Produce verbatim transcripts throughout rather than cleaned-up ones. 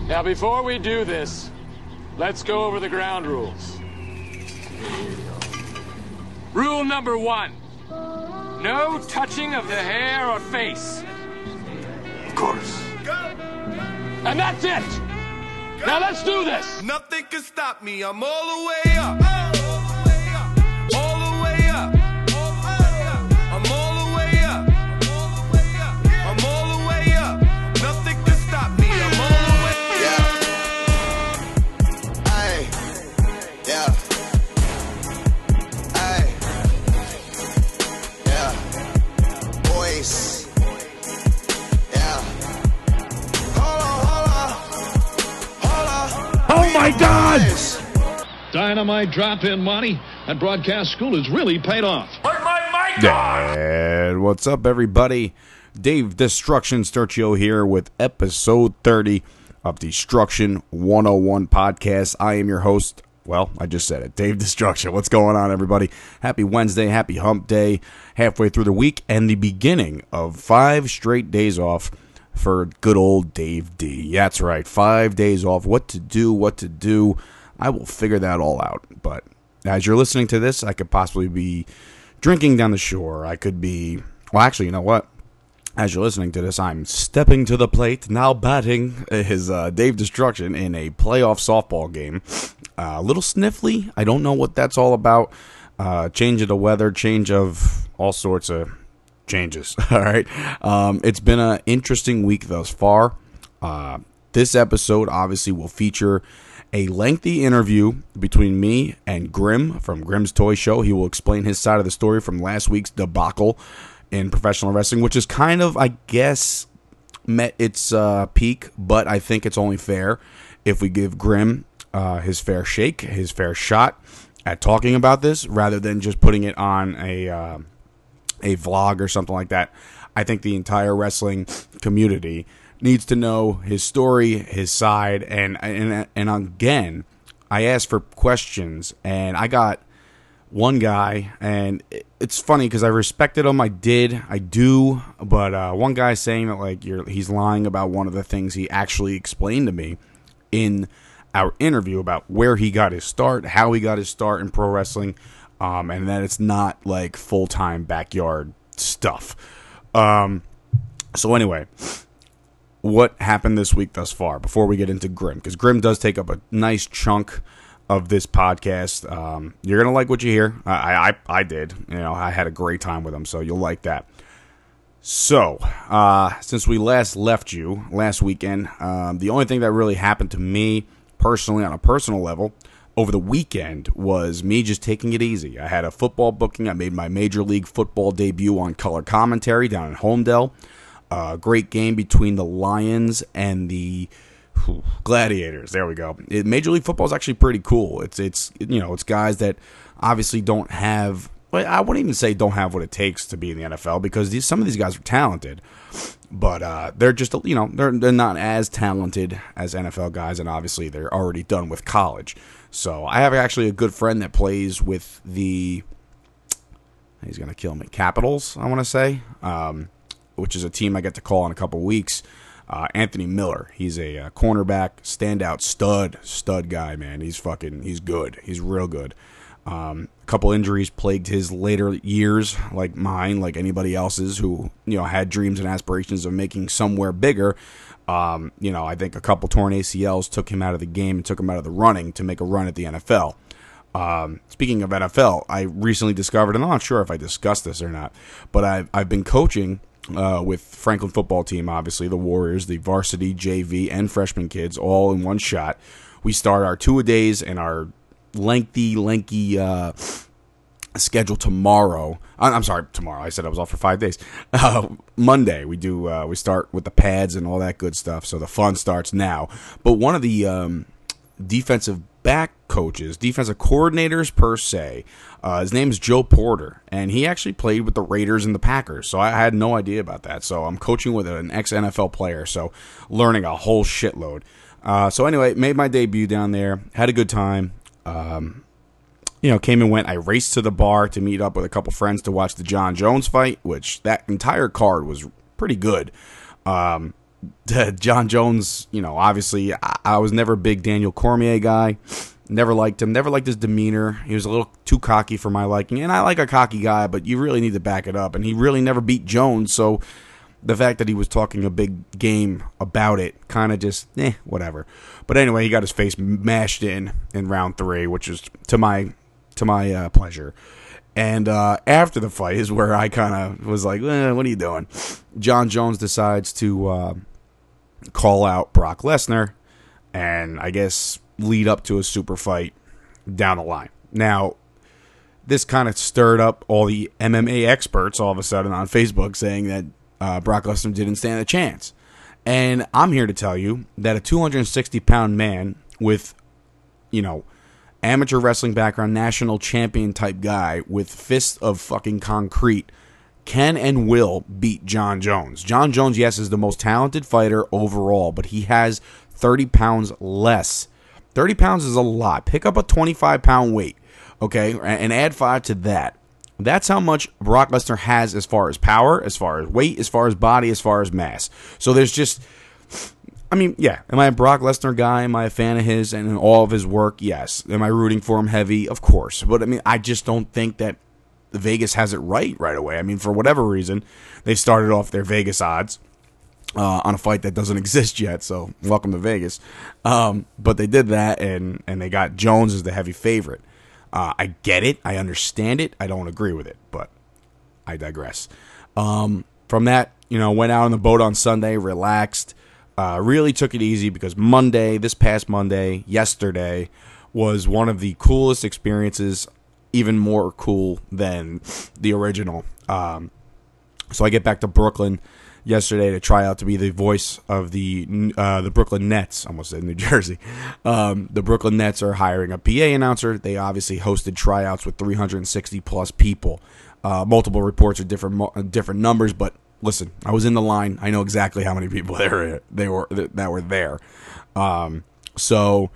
Now, before we do this, let's go over the ground rules. Rule number one. No touching of the hair or face. Of course. And that's it! Now let's do this! Nothing can stop me, I'm all the way up. All the way up. I'm all the way up. I'm all the way up. Nothing can stop me, I'm all the way up. Yeah. Aye. Yeah. Aye. Yeah. Boys. Yeah. Hold on, hold on. Hold on. Oh my God! Dynamite drop-in money at broadcast school has really paid off. And what's up, everybody? Dave Destruction Sturcio here with episode thirty of Destruction one oh one podcast. I am your host. Well, I just said it. Dave Destruction. What's going on, everybody? Happy Wednesday. Happy hump day. Halfway through the week and the beginning of five straight days off for good old Dave D. That's right. Five days off. What to do, what to do. I will figure that all out. But as you're listening to this, I could possibly be drinking down the shore. I could be, well, actually, you know what? As you're listening to this, I'm stepping to the plate, now batting his uh, Dave Destruction in a playoff softball game. Uh, a little sniffly. I don't know what that's all about. Uh, change of the weather, change of all sorts of changes. All right. Um, it's been an interesting week thus far. Uh, this episode obviously will feature a lengthy interview between me and Grim from Grim's Toy Show. He will explain his side of the story from last week's debacle in professional wrestling, which is kind of, I guess, met its uh, peak, but I think it's only fair if we give Grim uh, his fair shake, his fair shot at talking about this, rather than just putting it on a uh, a vlog or something like that. I think the entire wrestling community needs to know his story, his side, and and and again, I asked for questions, and I got one guy, and it's funny because I respected him, I did, I do, but uh, one guy saying that like you're, he's lying about one of the things he actually explained to me in our interview about where he got his start, how he got his start in pro wrestling, um, and that it's not like full-time backyard stuff. Um, so anyway, what happened this week thus far before we get into Grim, because Grim does take up a nice chunk of this podcast. Um, you're gonna like what you hear. I, I I did. You know, I had a great time with him, so you'll like that. So, uh, since we last left you last weekend, um, the only thing that really happened to me personally on a personal level over the weekend was me just taking it easy. I had a football booking. I made my Major League Football debut on color commentary down in Homedale. A uh, great game between the Lions and the whew, Gladiators. There we go. It, Major League Football is actually pretty cool. It's it's you know it's guys that obviously don't have. Well, I wouldn't even say don't have what it takes to be in the N F L, because these, some of these guys are talented, but uh, they're just you know they're they're not as talented as N F L guys, and obviously they're already done with college. So I have actually a good friend that plays with the. He's gonna kill me. Capitals, I want to say. Um, which is a team I get to call in a couple weeks. Uh, Anthony Miller. He's a uh, cornerback, standout, stud, stud guy, man. He's fucking, he's good. He's real good. Um, a couple injuries plagued his later years, like mine, like anybody else's who, you know, had dreams and aspirations of making somewhere bigger. Um, you know, I think a couple torn A C Ls took him out of the game and took him out of the running to make a run at the N F L. Um, speaking of N F L, I recently discovered, and I'm not sure if I discussed this or not, but I've, I've been coaching Uh, with Franklin football team, obviously the Warriors, the varsity, J V, and freshman kids all in one shot. We start our two-a-days and our lengthy, lengthy uh, schedule tomorrow. I'm sorry, tomorrow. I said I was off for five days. Uh, Monday, we do. Uh, we start with the pads and all that good stuff, so the fun starts now. But one of the um, defensive back coaches, defensive coordinators per se, uh, his name is Joe Porter, and he actually played with the Raiders and the Packers, so I had no idea about that. So I'm coaching with an ex-N F L player, so learning a whole shitload. Uh, so anyway, made my debut down there, had a good time. Um, you know, came and went. I raced to the bar to meet up with a couple friends to watch the John Jones fight, which that entire card was pretty good. Um, John Jones, you know, obviously, I, I was never a big Daniel Cormier guy. Never liked him. Never liked his demeanor. He was a little too cocky for my liking. And I like a cocky guy, but you really need to back it up. And he really never beat Jones, so the fact that he was talking a big game about it kind of just, eh, whatever. But anyway, he got his face mashed in in round three, which is to my to my uh, pleasure. And uh, after the fight is where I kind of was like, eh, what are you doing? John Jones decides to uh, call out Brock Lesnar and I guess lead up to a super fight down the line. Now, this kind of stirred up all the M M A experts all of a sudden on Facebook saying that uh, Brock Lesnar didn't stand a chance. And I'm here to tell you that a two hundred sixty pound man with, you know, amateur wrestling background, national champion type guy with fists of fucking concrete can and will beat John Jones. John Jones, yes, is the most talented fighter overall, but he has thirty pounds less. thirty pounds is a lot. Pick up a twenty-five pound weight, okay, and add five to that. That's how much Brock Lesnar has as far as power, as far as weight, as far as body, as far as mass. So there's just, I mean, yeah, am I a Brock Lesnar guy? Am I a fan of his and all of his work? Yes. Am I rooting for him heavy? Of course. But, I mean, I just don't think that Vegas has it right right away. I mean, for whatever reason, they started off their Vegas odds Uh, on a fight that doesn't exist yet, so welcome to Vegas. Um, but they did that, and, and they got Jones as the heavy favorite. Uh, I get it. I understand it. I don't agree with it, but I digress. Um, from that, you know, went out on the boat on Sunday, relaxed, uh, really took it easy because Monday, this past Monday, yesterday, was one of the coolest experiences, even more cool than the original. Um, so I get back to Brooklyn yesterday to try out to be the voice of the uh, the Brooklyn Nets. I almost said New Jersey. Um, the Brooklyn Nets are hiring a P A announcer. They obviously hosted tryouts with three hundred sixty plus people. Uh, multiple reports are different different numbers, but listen, I was in the line. I know exactly how many people there they were that were there. Um, so.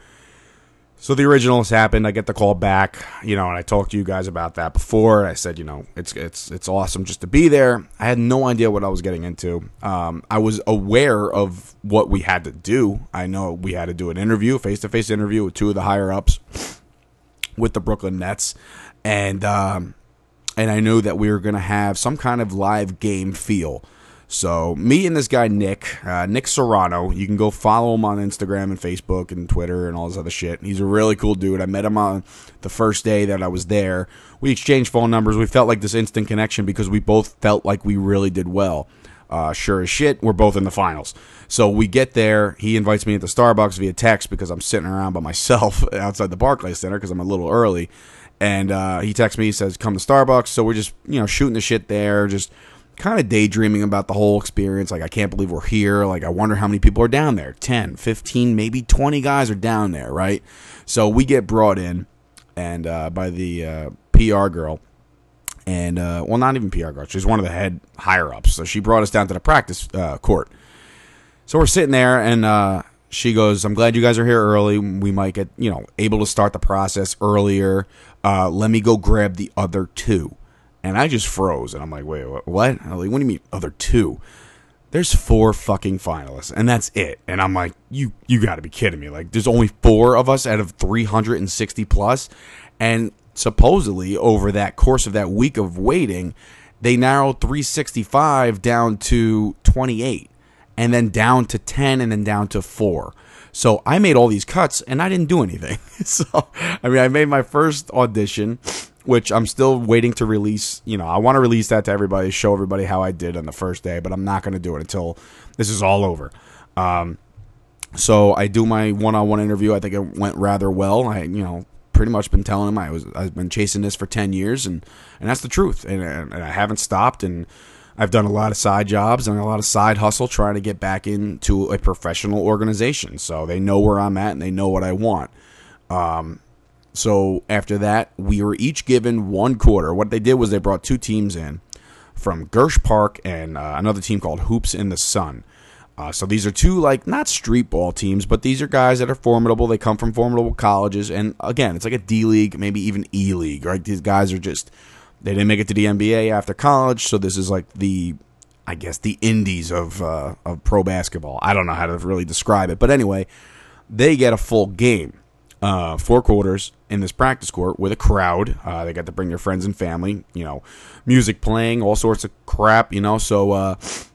So the originals happened. I get the call back, you know, and I talked to you guys about that before. I said, you know, it's it's it's awesome just to be there. I had no idea what I was getting into. Um, I was aware of what we had to do. I know we had to do an interview, face-to-face interview with two of the higher-ups with the Brooklyn Nets. And, um, and I knew that we were going to have some kind of live game feel. So me and this guy, Nick, uh, Nick Serrano, you can go follow him on Instagram and Facebook and Twitter and all this other shit. He's a really cool dude. I met him on the first day that I was there. We exchanged phone numbers. We felt like this instant connection because we both felt like we really did well. Uh, sure as shit, we're both in the finals. So we get there. He invites me into Starbucks via text because I'm sitting around by myself outside the Barclays Center because I'm a little early. And uh, he texts me, he says, come to Starbucks. So we're just, you know, shooting the shit there, just kind of daydreaming about the whole experience. Like, I can't believe we're here. Like, I wonder how many people are down there. ten, fifteen, maybe twenty guys are down there, right? So we get brought in and uh, by the uh, P R girl. And, uh, well, not even P R girl. She's one of the head higher-ups. So she brought us down to the practice uh, court. So we're sitting there, and uh, she goes, I'm glad you guys are here early. We might get, you know, able to start the process earlier. Uh, let me go grab the other two. And I just froze, and I'm like, wait, what? I'm like, what do you mean, other two? There's four fucking finalists, and that's it. And I'm like, you you got to be kidding me. Like, there's only four of us out of three hundred sixty plus, and supposedly over that course of that week of waiting, they narrowed three sixty-five down to twenty-eight, and then down to ten, and then down to four. So I made all these cuts, and I didn't do anything. So, I mean, I made my first audition, which I'm still waiting to release. You know, I want to release that to everybody, show everybody how I did on the first day, but I'm not going to do it until this is all over. Um, so I do my one-on-one interview. I think it went rather well. I, you know, pretty much been telling him I was I've been chasing this for ten years, and and that's the truth. And, and I haven't stopped, and I've done a lot of side jobs and a lot of side hustle trying to get back into a professional organization. So they know where I'm at and they know what I want. Um, so after that, we were each given one quarter. What they did was they brought two teams in from Gersh Park and uh, another team called Hoops in the Sun. Uh, so these are two, like, not street ball teams, but these are guys that are formidable. They come from formidable colleges. And again, it's like a D League, maybe even E League, right? These guys are just, they didn't make it to the N B A after college. So this is like the, I guess, the indies of uh, of pro basketball. I don't know how to really describe it. But anyway, they get a full game, uh, four quarters in this practice court with a crowd. Uh, they got to bring their friends and family, you know, music playing, all sorts of crap, you know. So uh,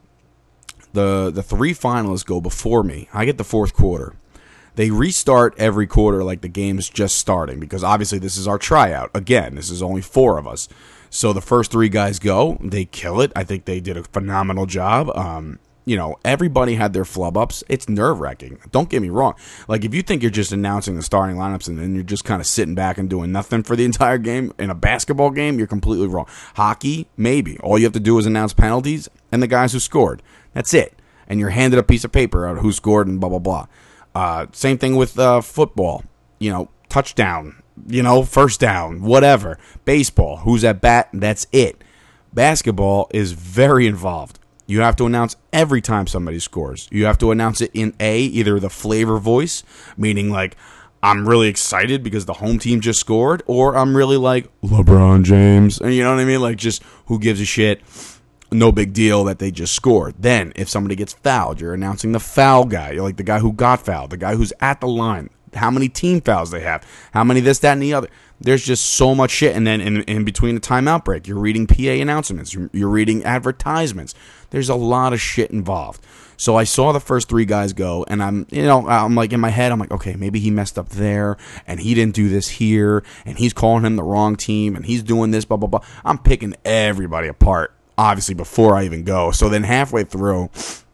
the the three finalists go before me. I get the fourth quarter. They restart every quarter like the game's just starting because obviously this is our tryout. Again, this is only four of us. So the first three guys go, they kill it. I think they did a phenomenal job. Um, you know, everybody had their flub ups. It's nerve wracking. Don't get me wrong. Like if you think you're just announcing the starting lineups and then you're just kind of sitting back and doing nothing for the entire game in a basketball game, you're completely wrong. Hockey, maybe. All you have to do is announce penalties and the guys who scored. That's it. And you're handed a piece of paper out who scored and blah blah blah. Uh, same thing with uh, football. You know, touchdown. You know, first down, whatever. Baseball, who's at bat, that's it. Basketball is very involved. You have to announce every time somebody scores. You have to announce it in A, either the flavor voice, meaning like, I'm really excited because the home team just scored, or I'm really like, LeBron James. And you know what I mean? Like, just who gives a shit? No big deal that they just scored. Then, if somebody gets fouled, you're announcing the foul guy. You're like the guy who got fouled, the guy who's at the line. How many team fouls they have, how many this, that, and the other. There's just so much shit. And then in, in between the timeout break, you're reading P A announcements. You're, you're reading advertisements. There's a lot of shit involved. So I saw the first three guys go, and I'm, you know, I'm like in my head, I'm like, okay, maybe he messed up there, and he didn't do this here, and he's calling him the wrong team, and he's doing this, blah, blah, blah. I'm picking everybody apart, obviously, before I even go. So then halfway through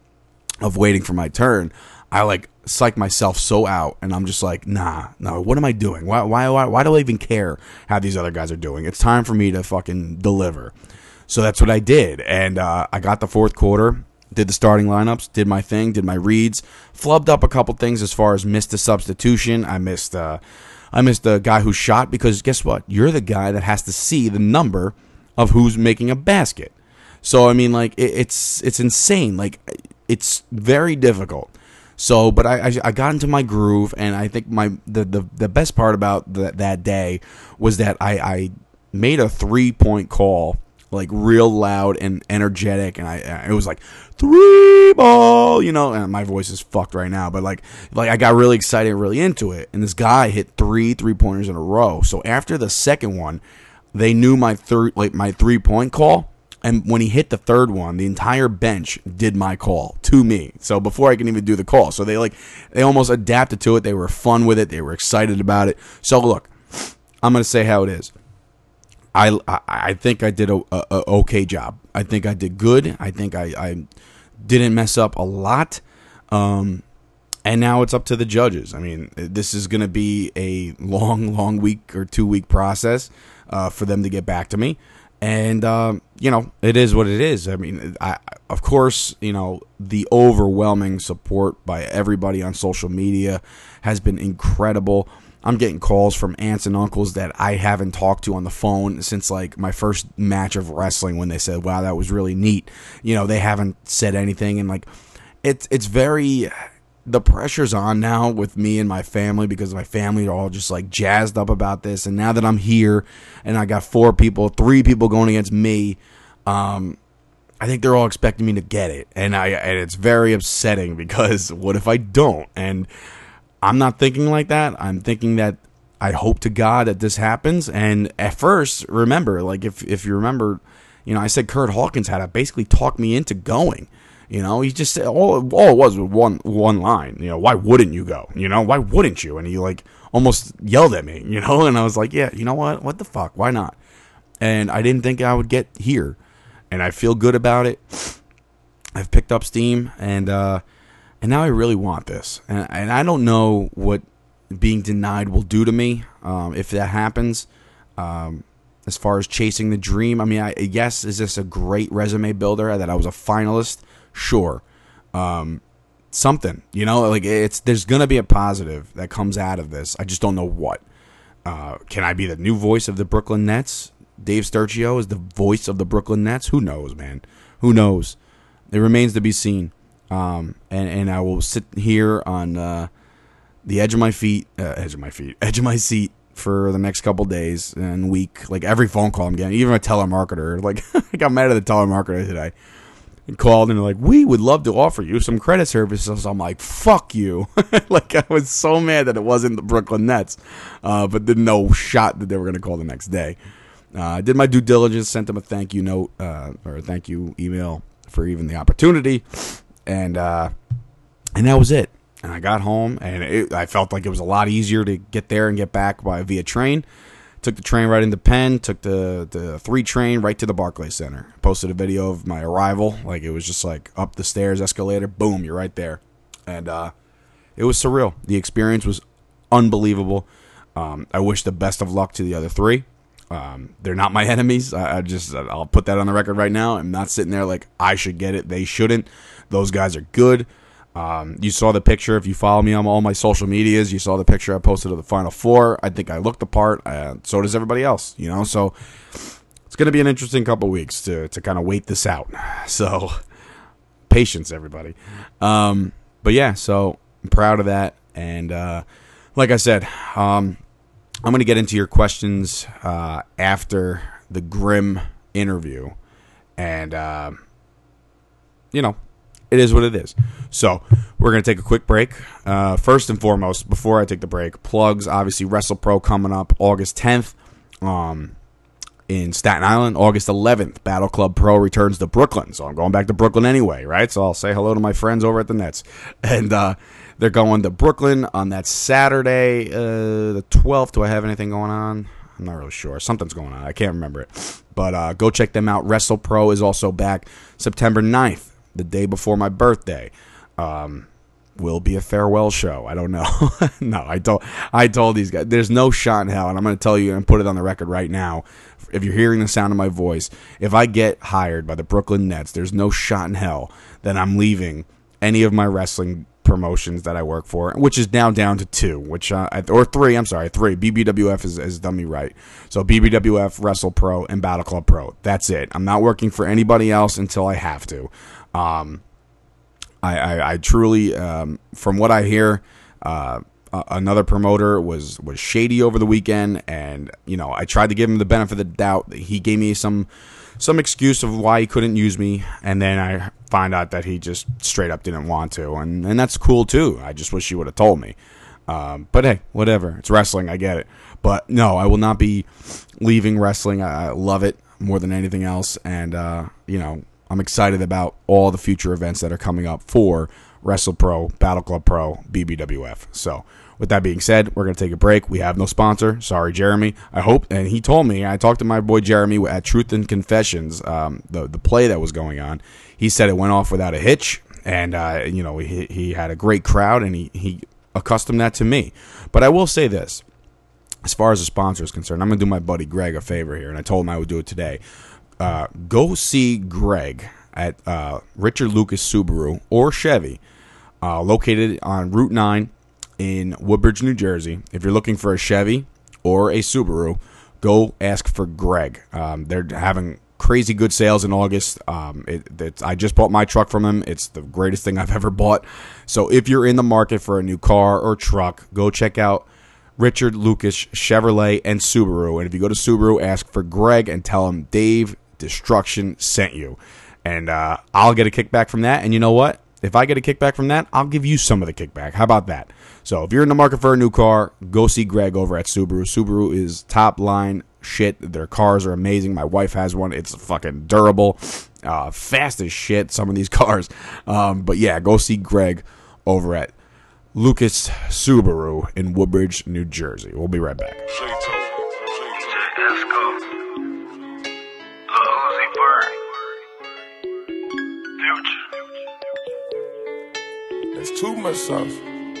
of waiting for my turn, I like psych myself so out, and I'm just like, nah, no, what am I doing? Why, why, why, why do I even care how these other guys are doing? It's time for me to fucking deliver. So that's what I did, and uh, I got the fourth quarter, did the starting lineups, did my thing, did my reads, flubbed up a couple things as far as missed a substitution. I missed, uh, I missed the guy who shot because guess what? You're the guy that has to see the number of who's making a basket. So I mean, like it, it's it's insane. Like it's very difficult. So, but I, I I got into my groove, and I think my the the, the best part about the, that day was that I, I made a three point call, like real loud and energetic, and I it was like three ball, you know. And my voice is fucked right now, but like like I got really excited, really into it, and this guy hit three three pointers in a row. So after the second one, they knew my third like my three point call. And when he hit the third one, the entire bench did my call to me. So before I can even do the call. So they like they almost adapted to it. They were fun with it. They were excited about it. So look, I'm going to say how it is. I, I, I think I did a, a, a okay job. I think I did good. I think I, I didn't mess up a lot. Um, and now it's up to the judges. I mean, this is going to be a long, long week or two week process uh, for them to get back to me. And, um, you know, it is what it is. I mean, I, of course, you know, the overwhelming support by everybody on social media has been incredible. I'm getting calls from aunts and uncles that I haven't talked to on the phone since, like, my first match of wrestling when they said, wow, that was really neat. You know, they haven't said anything. And, like, it's it's very... The pressure's on now with me and my family because my family are all just like jazzed up about this. And now that I'm here and I got four people, three people going against me, um, I think they're all expecting me to get it. And I and it's very upsetting because what if I don't? And I'm not thinking like that. I'm thinking that I hope to God that this happens. And at first, remember, like if, if you remember, you know, I said Kurt Hawkins had to basically talk me into going. You know, he just said, all, all it was was one one line. You know, why wouldn't you go? You know, why wouldn't you? And he, like, almost yelled at me, you know? And I was like, yeah, you know what? What the fuck? Why not? And I didn't think I would get here. And I feel good about it. I've picked up steam. And uh, and now I really want this. And, and I don't know what being denied will do to me um, if that happens. Um, as far as chasing the dream, I mean, I yes, is this a great resume builder that I was a finalist? Sure. Um, something, you know, like it's, there's going to be a positive that comes out of this. I just don't know what. Uh, can I be the new voice of the Brooklyn Nets? Dave Sturcio is the voice of the Brooklyn Nets. Who knows, man? Who knows? It remains to be seen. Um, and, and I will sit here on, uh, the edge of my feet, uh, edge of my feet, edge of my seat for the next couple days and week. Like every phone call I'm getting, even a telemarketer, like I got mad at the telemarketer today. and called and they're like, we would love to offer you some credit services. I'm like, fuck you. Like, I was so mad that it wasn't the Brooklyn Nets, uh, but there's no shot that they were going to call the next day. Uh, I did my due diligence, sent them a thank you note uh, or a thank you email for even the opportunity, and uh, and that was it. And I got home, and it, I felt like it was a lot easier to get there and get back by via train. Took the train right into Penn, took the, the three train right to the Barclays Center. Posted a video of my arrival. Like, it was just like up the stairs, escalator, boom, you're right there. And uh, it was surreal. The experience was unbelievable. Um, I wish the best of luck to the other three. Um, they're not my enemies. I, I just, I'll put that on the record right now. I'm not sitting there like I should get it. They shouldn't. Those guys are good. Um, you saw the picture. If you follow me on all my social medias, you saw the picture I posted of the Final Four. I think I looked the part. Uh, so does everybody else, you know. So it's going to be an interesting couple weeks to to kind of wait this out. So patience, everybody. Um, but yeah, so I'm proud of that. And uh, like I said, um, I'm going to get into your questions uh, after the Grim interview, and uh, you know. It is what it is. So we're going to take a quick break. Uh, first and foremost, before I take the break, plugs, obviously, WrestlePro coming up August tenth um, in Staten Island. August eleventh, Battle Club Pro returns to Brooklyn. So I'm going back to Brooklyn anyway, right? So I'll say hello to my friends over at the Nets. And uh, they're going to Brooklyn on that Saturday, uh, the twelfth. Do I have anything going on? I'm not really sure. Something's going on. I can't remember it. But uh, go check them out. WrestlePro is also back September ninth. The day before my birthday. Um, will be a farewell show. I don't know. no, I told I told these guys there's no shot in hell, and I'm going to tell you and put it on the record right now. If you're hearing the sound of my voice, if I get hired by the Brooklyn Nets, there's no shot in hell that I'm leaving any of my wrestling promotions that I work for, which is now down to two, which uh, or three. I'm sorry, three. B B W F has, has done me right. So B B W F, WrestlePro, and Battle Club Pro. That's it. I'm not working for anybody else until I have to. Um, I, I, I truly, um, from what I hear, uh, uh, another promoter was, was shady over the weekend, and, you know, I tried to give him the benefit of the doubt. He gave me some, some excuse of why he couldn't use me, and then I find out that he just straight up didn't want to, and, and that's cool too. I just wish he would have told me. Um, but hey, whatever. It's wrestling. I get it. But no, I will not be leaving wrestling. I, I love it more than anything else, and, uh, you know, I'm excited about all the future events that are coming up for WrestlePro, Battle Club Pro, B B W F. So, with that being said, we're going to take a break. We have no sponsor. Sorry, Jeremy. I hope, and he told me, I talked to my boy Jeremy at Truth and Confessions, um, the, the play that was going on. He said it went off without a hitch, and, uh, you know, he, he had a great crowd, and he, he accustomed that to me. But I will say this. As far as the sponsor is concerned, I'm going to do my buddy Greg a favor here, and I told him I would do it today. Uh, go see Greg at uh, Richard Lucas Subaru or Chevy, uh, located on Route nine in Woodbridge, New Jersey. If you're looking for a Chevy or a Subaru, go ask for Greg. Um, they're having crazy good sales in August. Um, it, it, I just bought my truck from him. It's the greatest thing I've ever bought. So if you're in the market for a new car or truck, go check out Richard Lucas Chevrolet and Subaru. And if you go to Subaru, ask for Greg and tell him Dave Destruction sent you, and uh, I'll get a kickback from that. And you know what? If I get a kickback from that, I'll give you some of the kickback. How about that? So if you're in the market for a new car, go see Greg over at Subaru. Subaru is top line shit. Their cars are amazing. My wife has one. It's fucking durable, uh, fast as shit, some of these cars. Um, but yeah, go see Greg over at Lucas Subaru in Woodbridge, New Jersey. We'll be right back. That's too much sauce.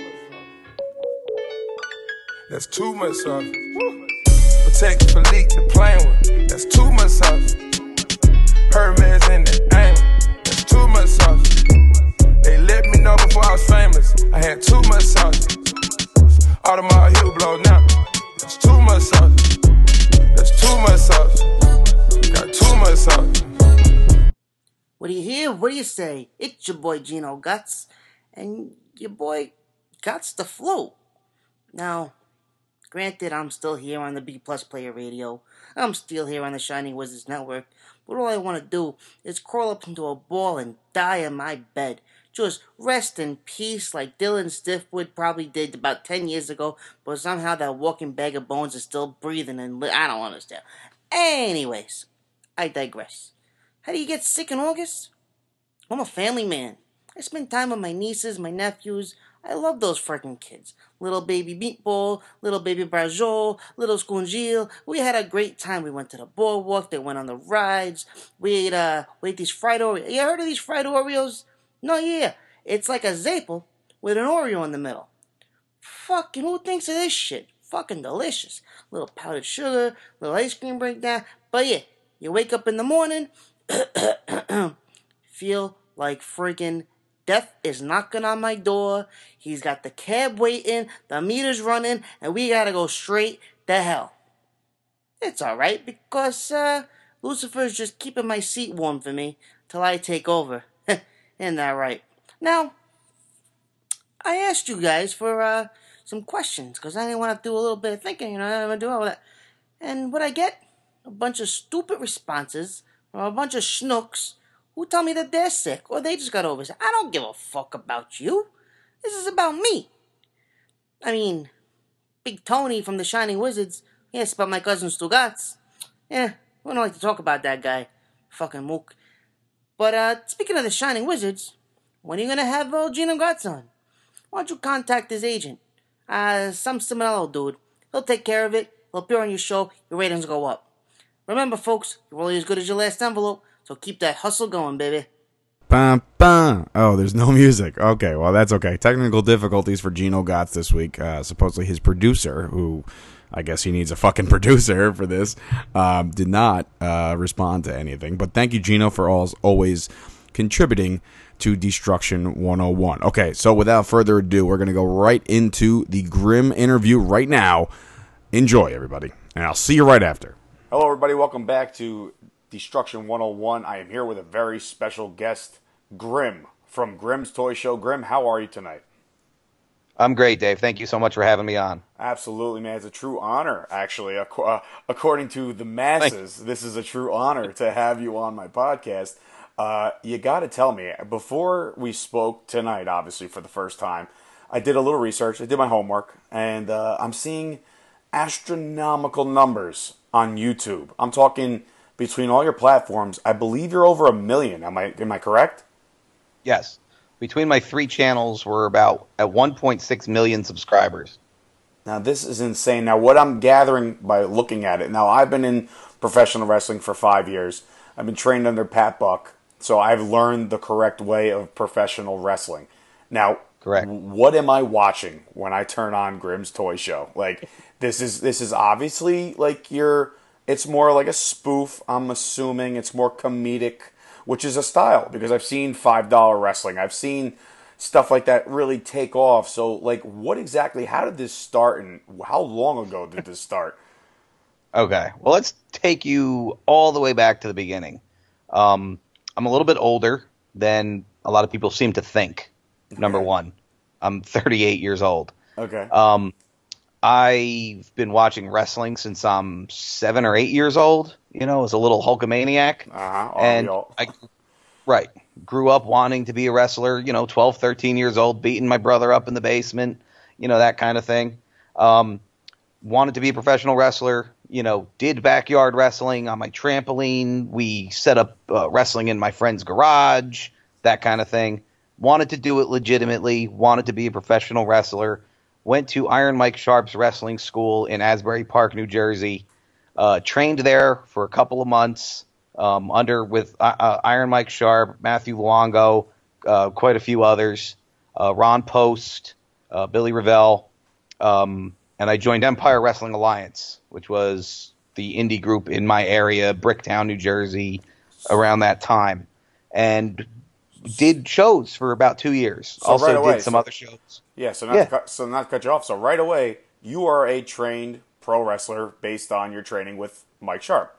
That's too much sauce. Protect Philippe the playing with. That's too much sauce. Hermes in the aim. That's too much sauce. They let me know before I was famous. I had too much sauce. Audemars heel blow now. That's too much sauce. That's too much sauce. Got too much sauce. What do you hear? What do you say? It's your boy Gino Guts. And your boy Guts the Float. Now, Granted, I'm still here on the B Plus Player Radio. I'm still here on the Shining Wizards Network. But all I want to do is crawl up into a ball and die in my bed. Just rest in peace like Dylan Stiffwood probably did about ten years ago. But somehow that walking bag of bones is still breathing and li- I don't understand. Anyways, I digress. How do you get sick in August? I'm a family man. I spend time with my nieces, my nephews. I love those freaking kids. Little baby Meatball, little baby Brajol, little Scungil. We had a great time. We went to the boardwalk. They went on the rides. We ate, uh, we ate these fried Oreos. You heard of these fried Oreos? No, yeah. It's like a Zapple with an Oreo in the middle. Fucking who thinks of this shit? Fucking delicious. Little powdered sugar, little ice cream breakdown. But yeah, you wake up in the morning, feel like friggin' death is knocking on my door. He's got the cab waiting, the meter's running, and we gotta go straight to hell. It's alright, because uh, Lucifer's just keeping my seat warm for me till I take over. Isn't that right? Now, I asked you guys for uh, some questions, because I didn't want to do a little bit of thinking, you know, I didn't want to do all that. And what I get? A bunch of stupid responses from a bunch of schnooks who tell me that they're sick or they just got over it. I don't give a fuck about you. This is about me. I mean, Big Tony from the Shining Wizards, he asked about my cousin Stugats. Yeah, we don't like to talk about that guy. Fucking mook. But uh, speaking of the Shining Wizards, when are you going to have old Gino Gotts on? Why don't you contact his agent? Uh, some Simonello dude. He'll take care of it. He'll appear on your show. Your ratings go up. Remember, folks, you're only as good as your last envelope, so keep that hustle going, baby. Bum, bum. Oh, there's no music. Okay, well, that's okay. Technical difficulties for Gino Gotts this week. Uh, supposedly his producer, who I guess he needs a fucking producer for this, um, did not uh, respond to anything. But thank you, Gino, for always, always contributing to Destruction one oh one. Okay, so without further ado, we're going to go right into the Grim interview right now. Enjoy, everybody, and I'll see you right after. Hello, everybody. Welcome back to Destruction one oh one. I am here with a very special guest, Grim, from Grim's Toy Show. Grim, how are you tonight? I'm great, Dave. Thank you so much for having me on. Absolutely, man. It's a true honor, actually. Uh, according to the masses, this is a true honor to have you on my podcast. Uh, you got to tell me, before we spoke tonight, obviously, for the first time, I did a little research. I did my homework, and uh, I'm seeing astronomical numbers on YouTube. I'm talking between all your platforms. I believe you're over a million. Am I am I correct? Yes. Between my three channels, we're about at one point six million subscribers. Now, this is insane. Now, what I'm gathering by looking at it, now, I've been in professional wrestling for five years. I've been trained under Pat Buck, so I've learned the correct way of professional wrestling. Now, correct. What am I watching when I turn on Grim's Toy Show? Like, this is this is obviously like your, it's more like a spoof. I'm assuming it's more comedic, which is a style, because I've seen five dollar wrestling. I've seen stuff like that really take off. So, like, what exactly, how did this start, and how long ago did this start? Okay, well, let's take you all the way back to the beginning. Um, I'm a little bit older than a lot of people seem to think, number Okay. one. I'm thirty-eight years old. Okay. Um, I've been watching wrestling since I'm seven or eight years old, you know, as a little Hulkamaniac. Uh-huh. And all- I, right, grew up wanting to be a wrestler, you know, twelve, thirteen years old, beating my brother up in the basement, you know, that kind of thing. Um, wanted to be a professional wrestler, you know, did backyard wrestling on my trampoline. We set up uh, wrestling in my friend's garage, that kind of thing. Wanted to do it legitimately, wanted to be a professional wrestler. Went to Iron Mike Sharp's wrestling school in Asbury Park, New Jersey. Uh, trained there for a couple of months um, under with uh, uh, Iron Mike Sharp, Matthew Luongo, uh, quite a few others, uh, Ron Post, uh, Billy Revell, um, and I joined Empire Wrestling Alliance, which was the indie group in my area, Bricktown, New Jersey, around that time, and did shows for about two years. So also right away, did some so- other shows. Yeah, so not, Yeah. To cut, so not to cut you off. So right away, you are a trained pro wrestler based on your training with Mike Sharp.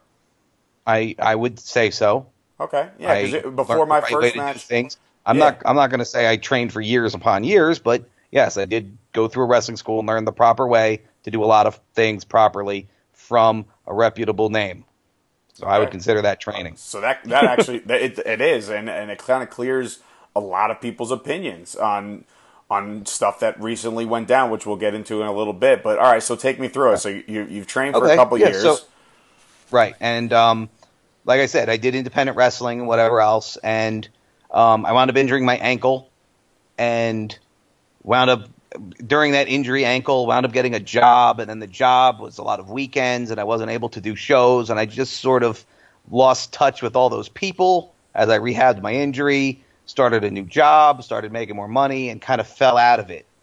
I I would say so. Okay, yeah, because I before learned my the right way first to do match, things. I'm Yeah. not I'm not going to say I trained for years upon years, but yes, I did go through a wrestling school and learn the proper way to do a lot of things properly from a reputable name. So I would consider that training. So that that actually that it, it is, and and it kind of clears a lot of people's opinions on on stuff that recently went down, which we'll get into in a little bit. But all right, so take me through it. So you you've trained for okay. a couple yeah, years, so, right? And um, like I said, I did independent wrestling and whatever else, and um, I wound up injuring my ankle, and wound up during that injury ankle, wound up getting a job, and then the job was a lot of weekends, and I wasn't able to do shows, and I just sort of lost touch with all those people as I rehabbed my injury, started a new job, started making more money, and kind of fell out of it.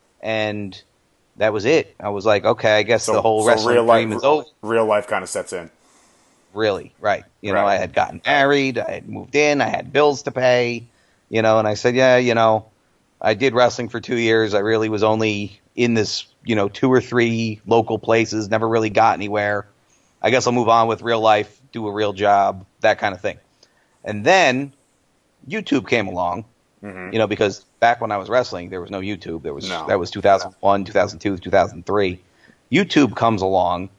And that was it. I was like, okay, I guess so, the whole so wrestling real dream life, is over. Real life kind of sets in. Really, right. You know, Right. I had gotten married, I had moved in, I had bills to pay, you know, and I said, yeah, you know, I did wrestling for two years. I really was only in this, you know, two or three local places, never really got anywhere. I guess I'll move on with real life, do a real job, that kind of thing. And then YouTube came along, Mm-hmm. you know, because back when I was wrestling, there was no YouTube. There was No. That was two thousand one, two thousand two, two thousand three. YouTube comes along,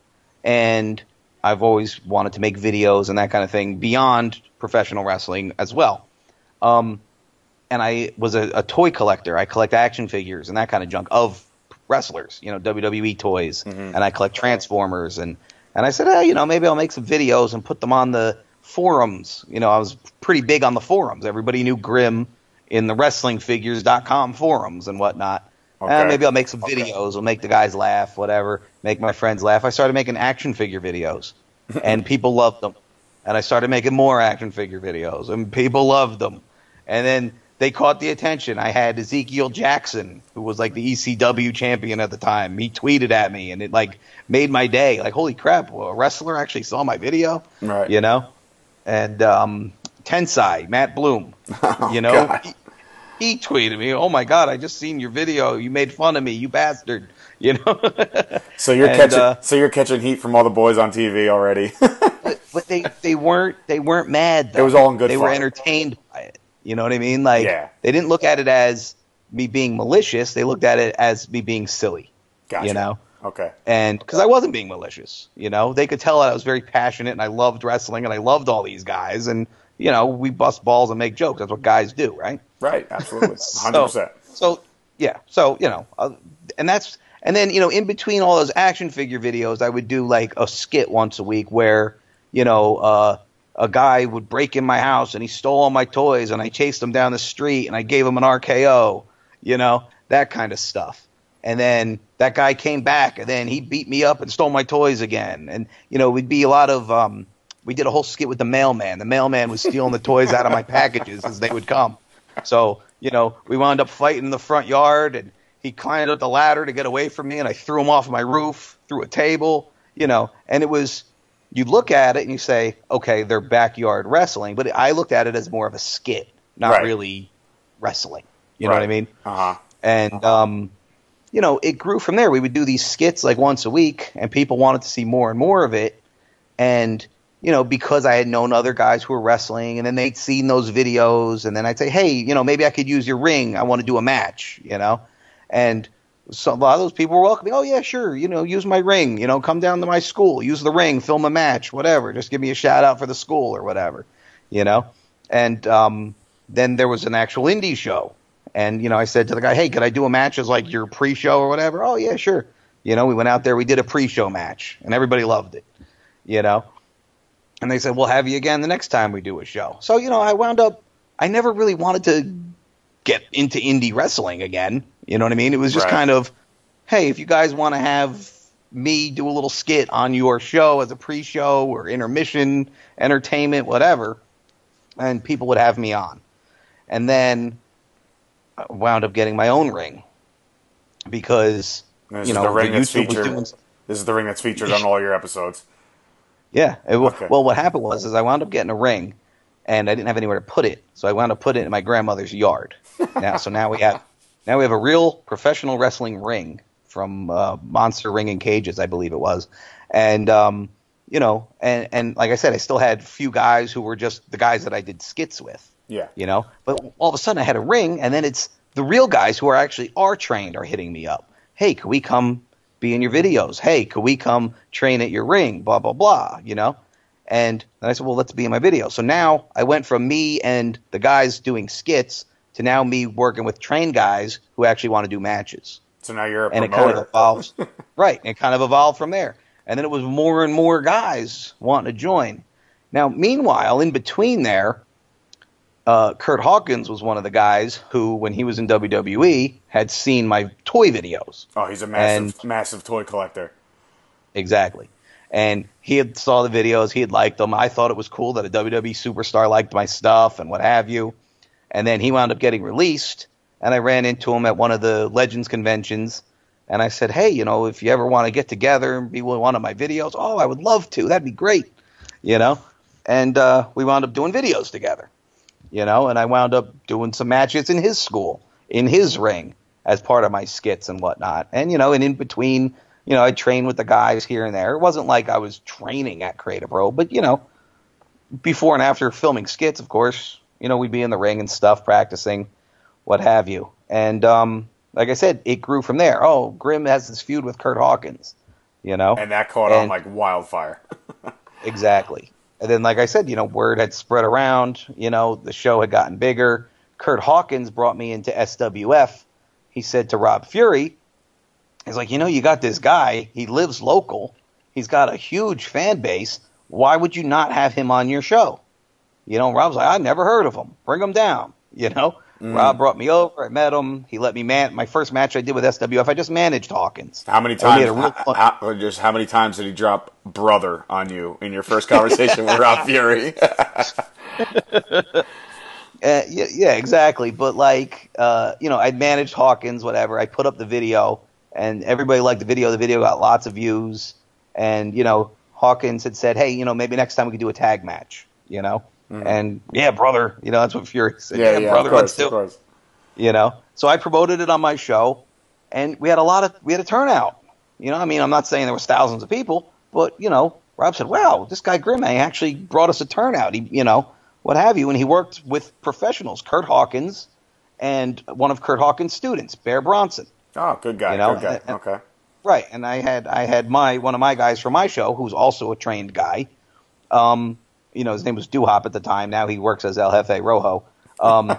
and I've always wanted to make videos and that kind of thing beyond professional wrestling as well. Um, and I was a, a toy collector. I collect action figures and that kind of junk of wrestlers, you know, W W E toys, Mm-hmm. and I collect Transformers. And, and I said, hey, you know, maybe I'll make some videos and put them on the forums. You know, I was pretty big on the forums. Everybody knew Grimm in the wrestling figures dot com forums and whatnot. Okay. Uh, maybe I'll make some videos. I'll make the guys laugh, whatever, make my friends laugh. I started making action figure videos, and people loved them. And I started making more action figure videos, and people loved them. And then they caught the attention. I had Ezekiel Jackson, who was like the E C W champion at the time. He tweeted at me, and it like made my day. Like, holy crap, well, a wrestler actually saw my video, Right. you know? And um, Tensai, Matt Bloom, Oh, you know? God. He, he tweeted me, oh, my God, I just seen your video. You made fun of me, you bastard, you know? So you're And, catching uh, so you're catching heat from all the boys on T V already. but, but they, they weren't they weren't mad, though. It was all in good They fun. were entertained by it. You know what I mean? Like, Yeah. they didn't look at it as me being malicious. They looked at it as me being silly, Gotcha. you know? Okay. And because I wasn't being malicious, you know, they could tell that I was very passionate and I loved wrestling and I loved all these guys. And, you know, we bust balls and make jokes. That's what guys do, right? Right. Absolutely. one hundred percent. So, so yeah. So, you know, uh, and that's, and then, you know, in between all those action figure videos, I would do like a skit once a week where, you know, uh, a guy would break in my house and he stole all my toys and I chased him down the street and I gave him an R K O, you know, that kind of stuff. And then that guy came back and then he beat me up and stole my toys again. And, you know, we'd be a lot of, um, we did a whole skit with the mailman. The mailman was stealing the toys out of my packages as they would come. So, you know, we wound up fighting in the front yard and he climbed up the ladder to get away from me and I threw him off my roof, through a table, you know, and it was, you look at it and you say, okay, they're backyard wrestling, but I looked at it as more of a skit, not Right. really wrestling. You know what I mean? Uh-huh. And, um, you know, it grew from there. We would do these skits like once a week, and people wanted to see more and more of it. And, you know, because I had known other guys who were wrestling, and then they'd seen those videos, and then I'd say, hey, you know, maybe I could use your ring. I want to do a match, you know? And so a lot of those people were welcoming. Oh, yeah, sure. You know, use my ring. You know, come down to my school. Use the ring. Film a match. Whatever. Just give me a shout out for the school or whatever, you know? And um, then there was an actual indie show. And, you know, I said to the guy, hey, could I do a match as like your pre-show or whatever? Oh, yeah, sure. You know, we went out there. We did a pre-show match. And everybody loved it, you know? And they said, we'll have you again the next time we do a show. So, you know, I wound up – I never really wanted to get into indie wrestling again. You know what I mean? It was just Right. kind of, hey, if you guys want to have me do a little skit on your show as a pre-show or intermission, entertainment, whatever, and people would have me on. And then I wound up getting my own ring because, This you is know, the ring the that's YouTube was featured. doing This is the ring that's featured on all your episodes. Yeah. It, wa- Okay. Well, what happened was is I wound up getting a ring, and I didn't have anywhere to put it, so I wound up putting it in my grandmother's yard. Now, so now we have now we have a real professional wrestling ring from uh, Monster Ring and Cages, I believe it was, and um, you know, and and like I said, I still had a few guys who were just the guys that I did skits with. Yeah. You know, but all of a sudden I had a ring, and then it's the real guys who are actually are trained are hitting me up. Hey, could we come be in your videos? Hey, could we come train at your ring? Blah, blah, blah, you know? And I said, well, let's be in my video. So now I went from me and the guys doing skits to now me working with trained guys who actually want to do matches. So now you're a and promoter. it kind of evolves. Right. It kind of evolved from there. And then it was more and more guys wanting to join. Now, meanwhile, in between there, uh, Kurt Hawkins was one of the guys who, when he was in W W E, had seen my toy videos. Oh, he's a massive, And- massive toy collector. Exactly. And he had saw the videos. He had liked them. I thought it was cool that a W W E superstar liked my stuff and what have you. And then he wound up getting released, and I ran into him at one of the Legends conventions, and I said, hey, you know, if you ever want to get together and be one of my videos, oh, I would love to. That'd be great, you know. And uh, we wound up doing videos together, you know, and I wound up doing some matches in his school, in his ring, as part of my skits and whatnot. And, you know, and in between, you know, I trained with the guys here and there. It wasn't like I was training at Creative Row, but, you know, before and after filming skits, of course, you know, we'd be in the ring and stuff, practicing, what have you. And um, like I said, it grew from there. Oh, Grim has this feud with Kurt Hawkins, you know. And that caught And- on like wildfire. Exactly. And then, like I said, you know, word had spread around. You know, the show had gotten bigger. Kurt Hawkins brought me into S W F. He said to Rob Fury, he's like, you know, you got this guy. He lives local. He's got a huge fan base. Why would you not have him on your show? You know, Rob's like, I never heard of him. Bring him down. You know, Mm. Rob brought me over. I met him. He let me man. My first match I did with S W F, I just managed Hawkins. How many And we times? had a real fun- how, how- just how many times did he drop "brother" on you in your first conversation with Rob Fury? Uh, yeah, yeah, exactly. But like, uh, you know, I'd managed Hawkins, whatever. I put up the video, and everybody liked the video. The video got lots of views, and you know, Hawkins had said, "Hey, you know, maybe next time we could do a tag match." You know, Mm-hmm. and yeah, brother, you know, that's what Fury said. yeah, yeah, brother, of course, let's do of it. course. You know, so I promoted it on my show, and we had a lot of we had a turnout. You know, I mean, I'm not saying there was thousands of people, but you know, Rob said, "Wow, this guy Grimme actually brought us a turnout." He, you know, what have you, and he worked with professionals, Kurt Hawkins, and one of Kurt Hawkins' students, Bear Bronson. Oh, good guy, You know, good guy. and- Okay. Right, and I had I had my one of my guys from my show, who's also a trained guy. Um, you know, his name was Duhop at the time. Now he works as El Jefe Rojo. Um,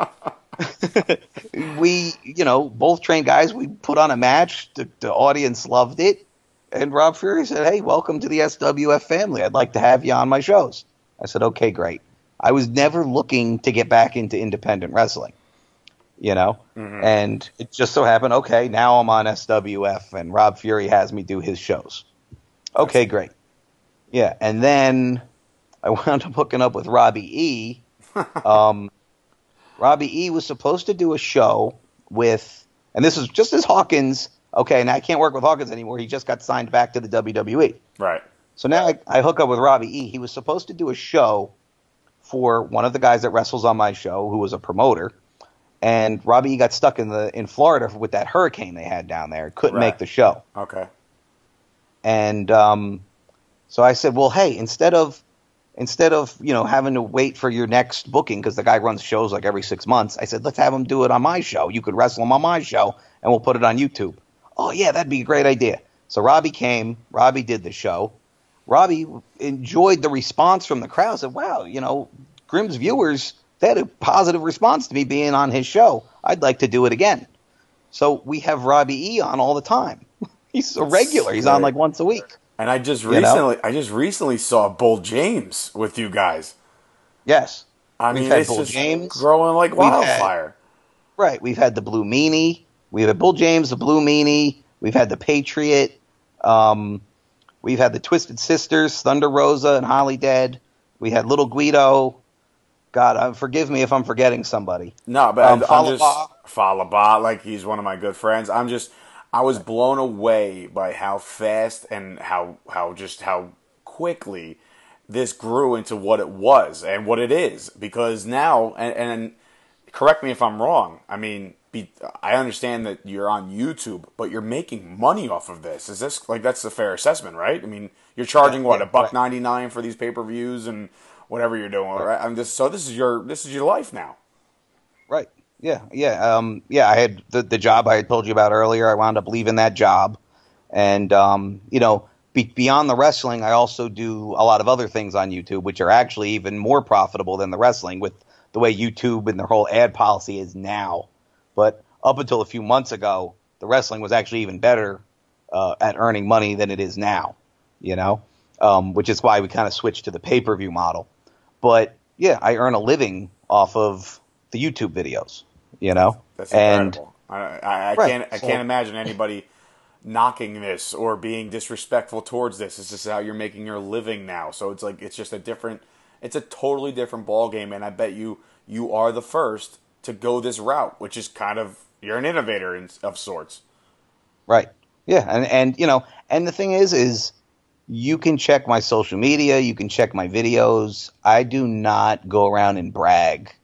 we, you know, both trained guys. We put on a match. The, the audience loved it, and Rob Fury said, "Hey, welcome to the S W F family. I'd like to have you on my shows." I said, "Okay, great." I was never looking to get back into independent wrestling, you know, Mm-hmm. and it just so happened. Okay, now I'm on S W F, and Rob Fury has me do his shows. Okay, great. Yeah, and then I wound up hooking up with Robbie E. Um, Robbie E. was supposed to do a show with, and this was just as Hawkins. Okay, now I can't work with Hawkins anymore. He just got signed back to the W W E. Right. So now I, I hook up with Robbie E. He was supposed to do a show for one of the guys that wrestles on my show, who was a promoter. And Robbie E. got stuck in the in Florida with that hurricane they had down there. Couldn't Right. make the show. Okay. And um, so I said, well, hey, instead of instead of you know having to wait for your next booking, because the guy runs shows like every six months, I said, let's have him do it on my show. You could wrestle him on my show, and we'll put it on YouTube. Oh yeah, that'd be a great idea. So Robbie came. Robbie did the show. Robbie enjoyed the response from the crowd. Said, wow, you know, Grimm's viewers, they had a positive response to me being on his show. I'd like to do it again. So we have Robbie E on all the time. He's a regular. He's on like once a week. And I just You know? recently, I just recently saw Bull James with you guys. Yes. I We've mean, had it's Bull just James. growing like We've had- wildfire. Right. We've had the Blue Meanie. We've had Bull James, the Blue Meanie. We've had the Patriot. Um, we've had the Twisted Sisters, Thunder Rosa and Holly Dead. We had Little Guido. God, uh, forgive me if I'm forgetting somebody. No, but Um, I, I'm just Falaba. Falaba, like he's one of my good friends. I'm just, I was blown away by how fast and how how just how quickly this grew into what it was and what it is. Because now, and, and correct me if I'm wrong. I mean, be, I understand that you're on YouTube, but you're making money off of this. Is this like that's a fair assessment, right? I mean, you're charging Yeah, what yeah, a buck right. ninety nine for these pay per views and whatever you're doing, right? I'm just so this is your this is your life now. Right. Yeah, yeah, um, yeah. I had the the job I had told you about earlier. I wound up leaving that job, and um, you know, be, beyond the wrestling, I also do a lot of other things on YouTube, which are actually even more profitable than the wrestling, with the way YouTube and their whole ad policy is now. But up until a few months ago, the wrestling was actually even better uh, at earning money than it is now. You know, um, which is why we kind of switched to the pay per view model. But yeah, I earn a living off of the YouTube videos. You know, That's and incredible. I, I, I Right. can't I can't imagine anybody knocking this or being disrespectful towards this. This is how you're making your living now. So it's like it's just a different, it's a totally different ball game. And I bet you you are the first to go this route, which is kind of, you're an innovator in, of sorts. right, yeah, and and you know, and the thing is, is you can check my social media, you can check my videos. I do not go around and brag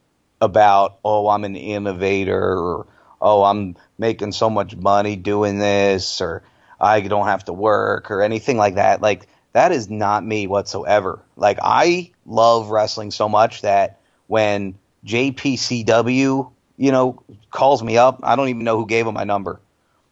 about, oh, I'm an innovator, or oh, I'm making so much money doing this, or I don't have to work, or anything like that. Like, that is not me whatsoever. Like, I love wrestling so much that when J P C W, you know, calls me up, I don't even know who gave him my number.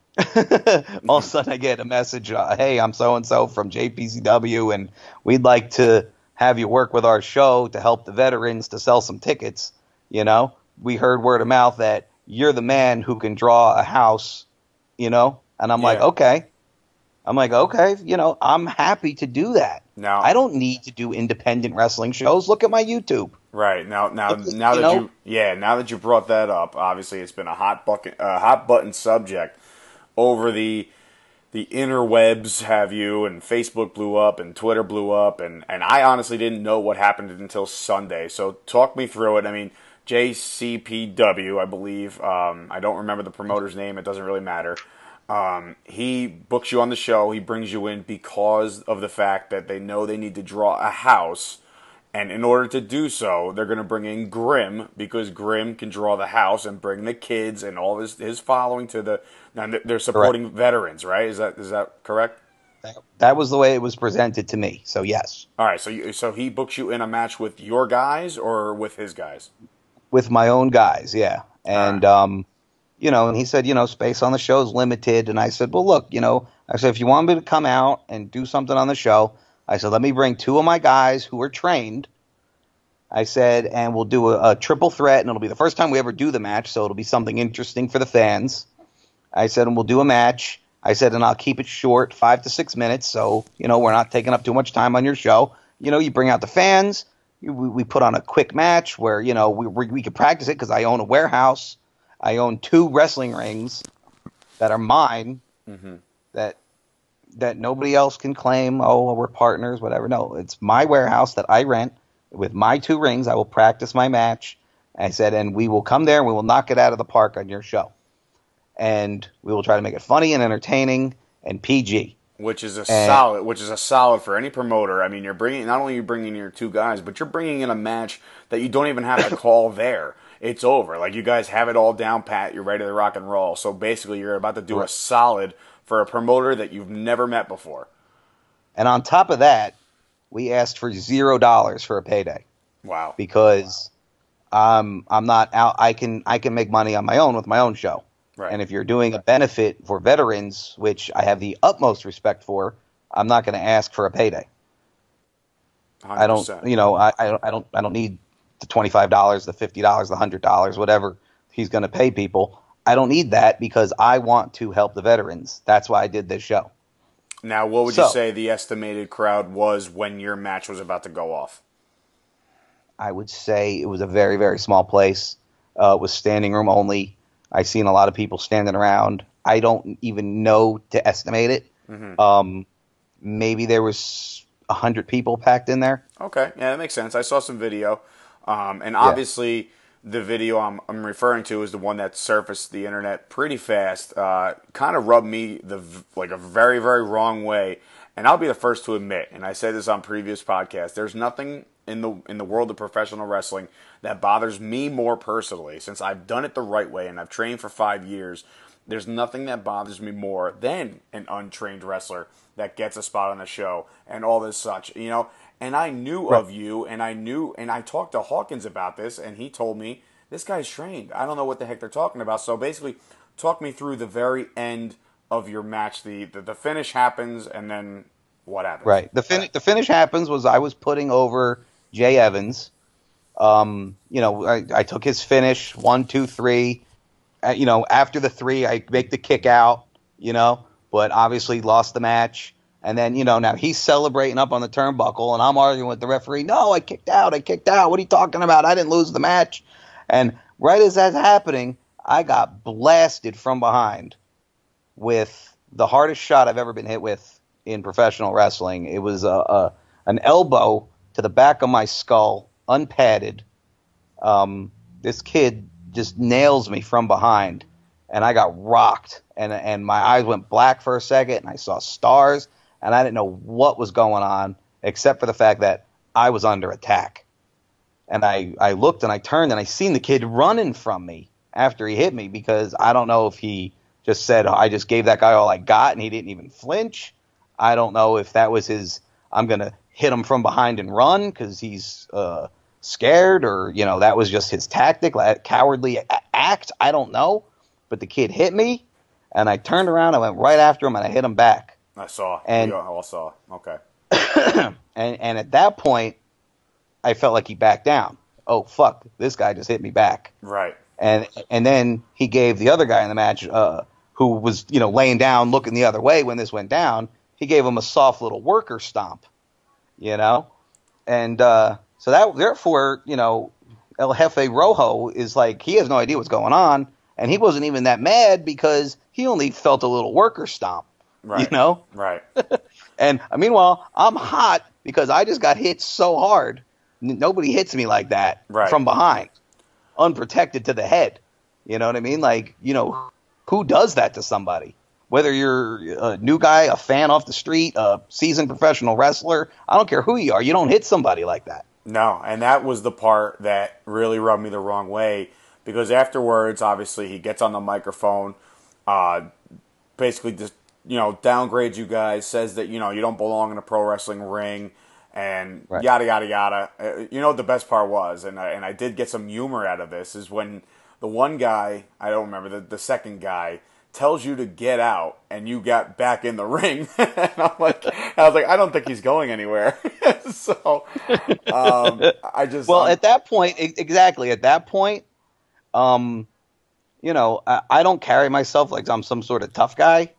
All of a sudden I get a message, uh, hey, I'm so-and-so from J P C W, and we'd like to have you work with our show to help the veterans to sell some tickets. You know, we heard word of mouth that you're the man who can draw a house, you know, and I'm like, Yeah. okay. I'm like, okay, you know, I'm happy to do that. Now- I don't need to do independent wrestling shows. Look at my YouTube. Right now, now, Look, now you that know? you, yeah, now that you brought that up, obviously it's been a hot bucket, uh, hot button subject over the the interwebs. Have you? And Facebook blew up, and Twitter blew up, and and I honestly didn't know what happened until Sunday. So talk me through it. I mean, J C P W, I believe. Um, I don't remember the promoter's name. It doesn't really matter. Um, he books you on the show. He brings you in because of the fact that they know they need to draw a house. And in order to do so, they're going to bring in Grimm, because Grimm can draw the house and bring the kids and all his his following to the. Now they're supporting Correct. veterans, right? Is that is that correct? That was the way it was presented to me. So yes, All right. So you, so he books you in a match with your guys or with his guys? with my own guys, yeah. And um, you know, and he said, you know, space on the show is limited. And I said, well, look, you know, I said, if you want me to come out and do something on the show, I said, let me bring two of my guys who are trained. I said, and we'll do a, a triple threat, and it'll be the first time we ever do the match, so it'll be something interesting for the fans. I said, and we'll do a match. I said, and I'll keep it short, five to six minutes, so, you know, we're not taking up too much time on your show. You know, you bring out the fans. You, we, we put on a quick match where, you know, we, we, we could practice it because I own a warehouse. I own two wrestling rings that are mine, Mm-hmm. that that nobody else can claim, oh, we're partners, whatever. No, it's my warehouse that I rent with my two rings. I will practice my match. I said, and we will come there and we will knock it out of the park on your show. And we will try to make it funny and entertaining and P G. Which is a And- solid, which is a solid for any promoter. I mean, you're bringing not only you're bringing in your two guys, but you're bringing in a match that you don't even have to call there. It's over. Like, you guys have it all down pat. You're ready to rock and roll. So basically, you're about to do a Right. solid for a promoter that you've never met before. And on top of that, we asked for zero dollars for a payday Wow. because um, I'm not out. I can I can make money on my own with my own show. Right. And if you're doing a benefit for veterans, which I have the utmost respect for, I'm not going to ask for a payday. one hundred I don't, percent. you know, I, I don't, I don't, I don't need the twenty-five dollars, the fifty dollars, the one hundred dollars, whatever he's going to pay people. I don't need that because I want to help the veterans. That's why I did this show. Now, what would you So- say the estimated crowd was when your match was about to go off? I would say it was a very, very small place. Uh, it was standing room only. I seen a lot of people standing around. I don't even know to estimate it. Mm-hmm. Um, maybe there was a hundred people packed in there. Okay, yeah, that makes sense. I saw some video, um, and obviously the video I'm, I'm referring to is the one that surfaced the internet pretty fast. Uh, kind of rubbed me the v- like a very, very wrong way. And I'll be the first to admit, and I said this on previous podcasts, there's nothing in the in the world of professional wrestling that bothers me more personally, since I've done it the right way and I've trained for five years. There's nothing that bothers me more than an untrained wrestler that gets a spot on the show and all this such, you know. And I knew Right. of you, and I knew, and I talked to Hawkins about this, and he told me this guy's trained. I don't know what the heck they're talking about. So basically, talk me through the very end of your match. The the, the finish happens, and then what happens? Right. The fin- the finish happens was I was putting over Jay Evans. Um, you know, I, I took his finish one, two, three. Uh, you know, after the three, I make the kick out. You know, but obviously lost the match. And then, you know, now he's celebrating up on the turnbuckle, and I'm arguing with the referee. No, I kicked out. I kicked out. What are you talking about? I didn't lose the match. And right as that's happening, I got blasted from behind with the hardest shot I've ever been hit with in professional wrestling. It was a, a an elbow to the back of my skull, unpadded. Um, this kid just nails me from behind, and I got rocked. And and my eyes went black for a second, and I saw stars. And I didn't know what was going on, except for the fact that I was under attack. And I, I looked and I turned and I seen the kid running from me after he hit me, because I don't know if he just said, I just gave that guy all I got and he didn't even flinch. I don't know if that was his, I'm going to hit him from behind and run because he's uh, scared, or, you know, that was just his tactic, like cowardly act. I don't know. But the kid hit me and I turned around, I went right after him and I hit him back. I saw. And, I all saw. Okay. and and at that point, I felt like he backed down. Oh, fuck, this guy just hit me back. Right. And and then he gave the other guy in the match, uh, who was, you know, laying down, looking the other way when this went down, he gave him a soft little worker stomp, you know? And uh, so that, therefore, you know, El Jefe Rojo is like, he has no idea what's going on, and he wasn't even that mad because he only felt a little worker stomp. Right. You know? Right. And meanwhile, I'm hot because I just got hit so hard. N- nobody hits me like that right. from behind, unprotected to the head. You know what I mean? Like, you know, who does that to somebody? Whether you're a new guy, a fan off the street, a seasoned professional wrestler, I don't care who you are. You don't hit somebody like that. No, and that was the part that really rubbed me the wrong way, because afterwards, obviously, he gets on the microphone, uh, basically just, you know, downgrades you guys, says that, you know, you don't belong in a pro wrestling ring, and right. yada, yada, yada. Uh, you know what the best part was, and I, and I did get some humor out of this, is when the one guy, I don't remember, the, the second guy, tells you to get out, and you got back in the ring. And I'm like, I was like, I don't think he's going anywhere. So, um, I just... Well, I'm, at that point, exactly, at that point, um, you know, I, I don't carry myself like I'm some sort of tough guy.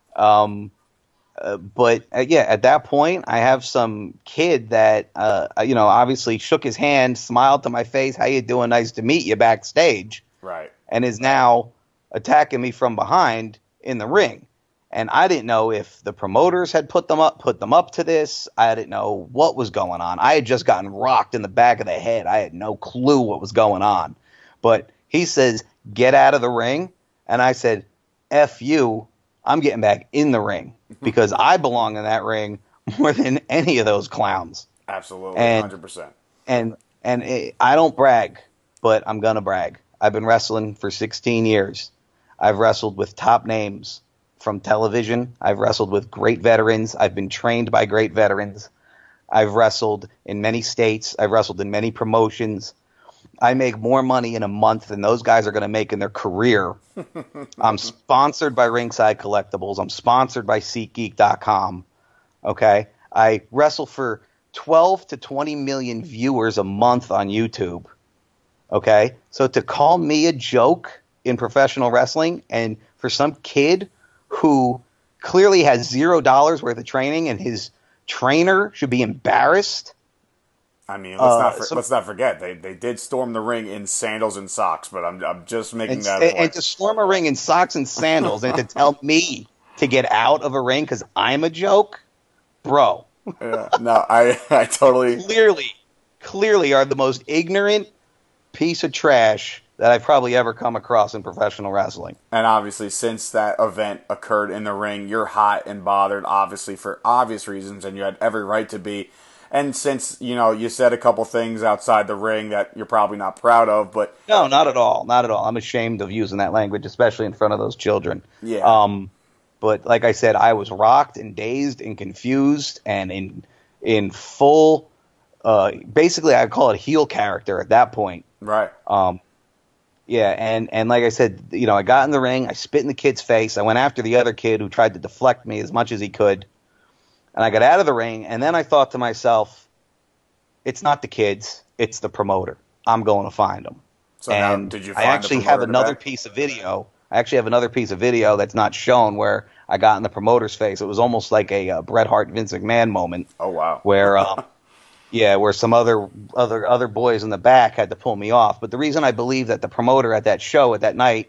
Um, uh, but uh, yeah, at that point, I have some kid that, uh, you know, obviously shook his hand, smiled to my face, how you doing? Nice to meet you backstage. Right. And is now attacking me from behind in the ring. And I didn't know if the promoters had put them up, put them up to this. I didn't know what was going on. I had just gotten rocked in the back of the head. I had no clue what was going on. But he says, get out of the ring. And I said, F you. I'm getting back in the ring because I belong in that ring more than any of those clowns. Absolutely, and, one hundred percent. And and it, I don't brag, but I'm going to brag. I've been wrestling for sixteen years. I've wrestled with top names from television. I've wrestled with great veterans. I've been trained by great veterans. I've wrestled in many states. I've wrestled in many promotions. I make more money in a month than those guys are going to make in their career. I'm sponsored by Ringside Collectibles. I'm sponsored by SeatGeek dot com. Okay? I wrestle for twelve to twenty million viewers a month on YouTube. Okay? So to call me a joke in professional wrestling, and for some kid who clearly has zero dollars worth of training and his trainer should be embarrassed. I mean, let's, uh, not for, so, let's not forget, they they did storm the ring in sandals and socks, but I'm I'm just making and, that and, point. And to storm a ring in socks and sandals and to tell me to get out of a ring because I'm a joke? Bro. Yeah, no, I, I totally... Clearly, clearly are the most ignorant piece of trash that I've probably ever come across in professional wrestling. And obviously, since that event occurred in the ring, you're hot and bothered, obviously, for obvious reasons, and you had every right to be. And since, you know, you said a couple things outside the ring that you're probably not proud of, but... No, not at all. Not at all. I'm ashamed of using that language, especially in front of those children. Yeah. Um, but like I said, I was rocked and dazed and confused and in in full... Uh, basically, I'd call it heel character at that point. Right. Um, Yeah, and, and like I said, you know, I got in the ring, I spit in the kid's face, I went after the other kid who tried to deflect me as much as he could, and I got out of the ring, and then I thought to myself, it's not the kids, it's the promoter. I'm going to find them. So now, and did you I find the actually promoter have in the another back? piece of video. I actually have another piece of video that's not shown where I got in the promoter's face. It was almost like a uh, Bret Hart, Vince McMahon moment. Oh, wow. Where, uh, yeah, where some other other other boys in the back had to pull me off. But the reason I believe that the promoter at that show at that night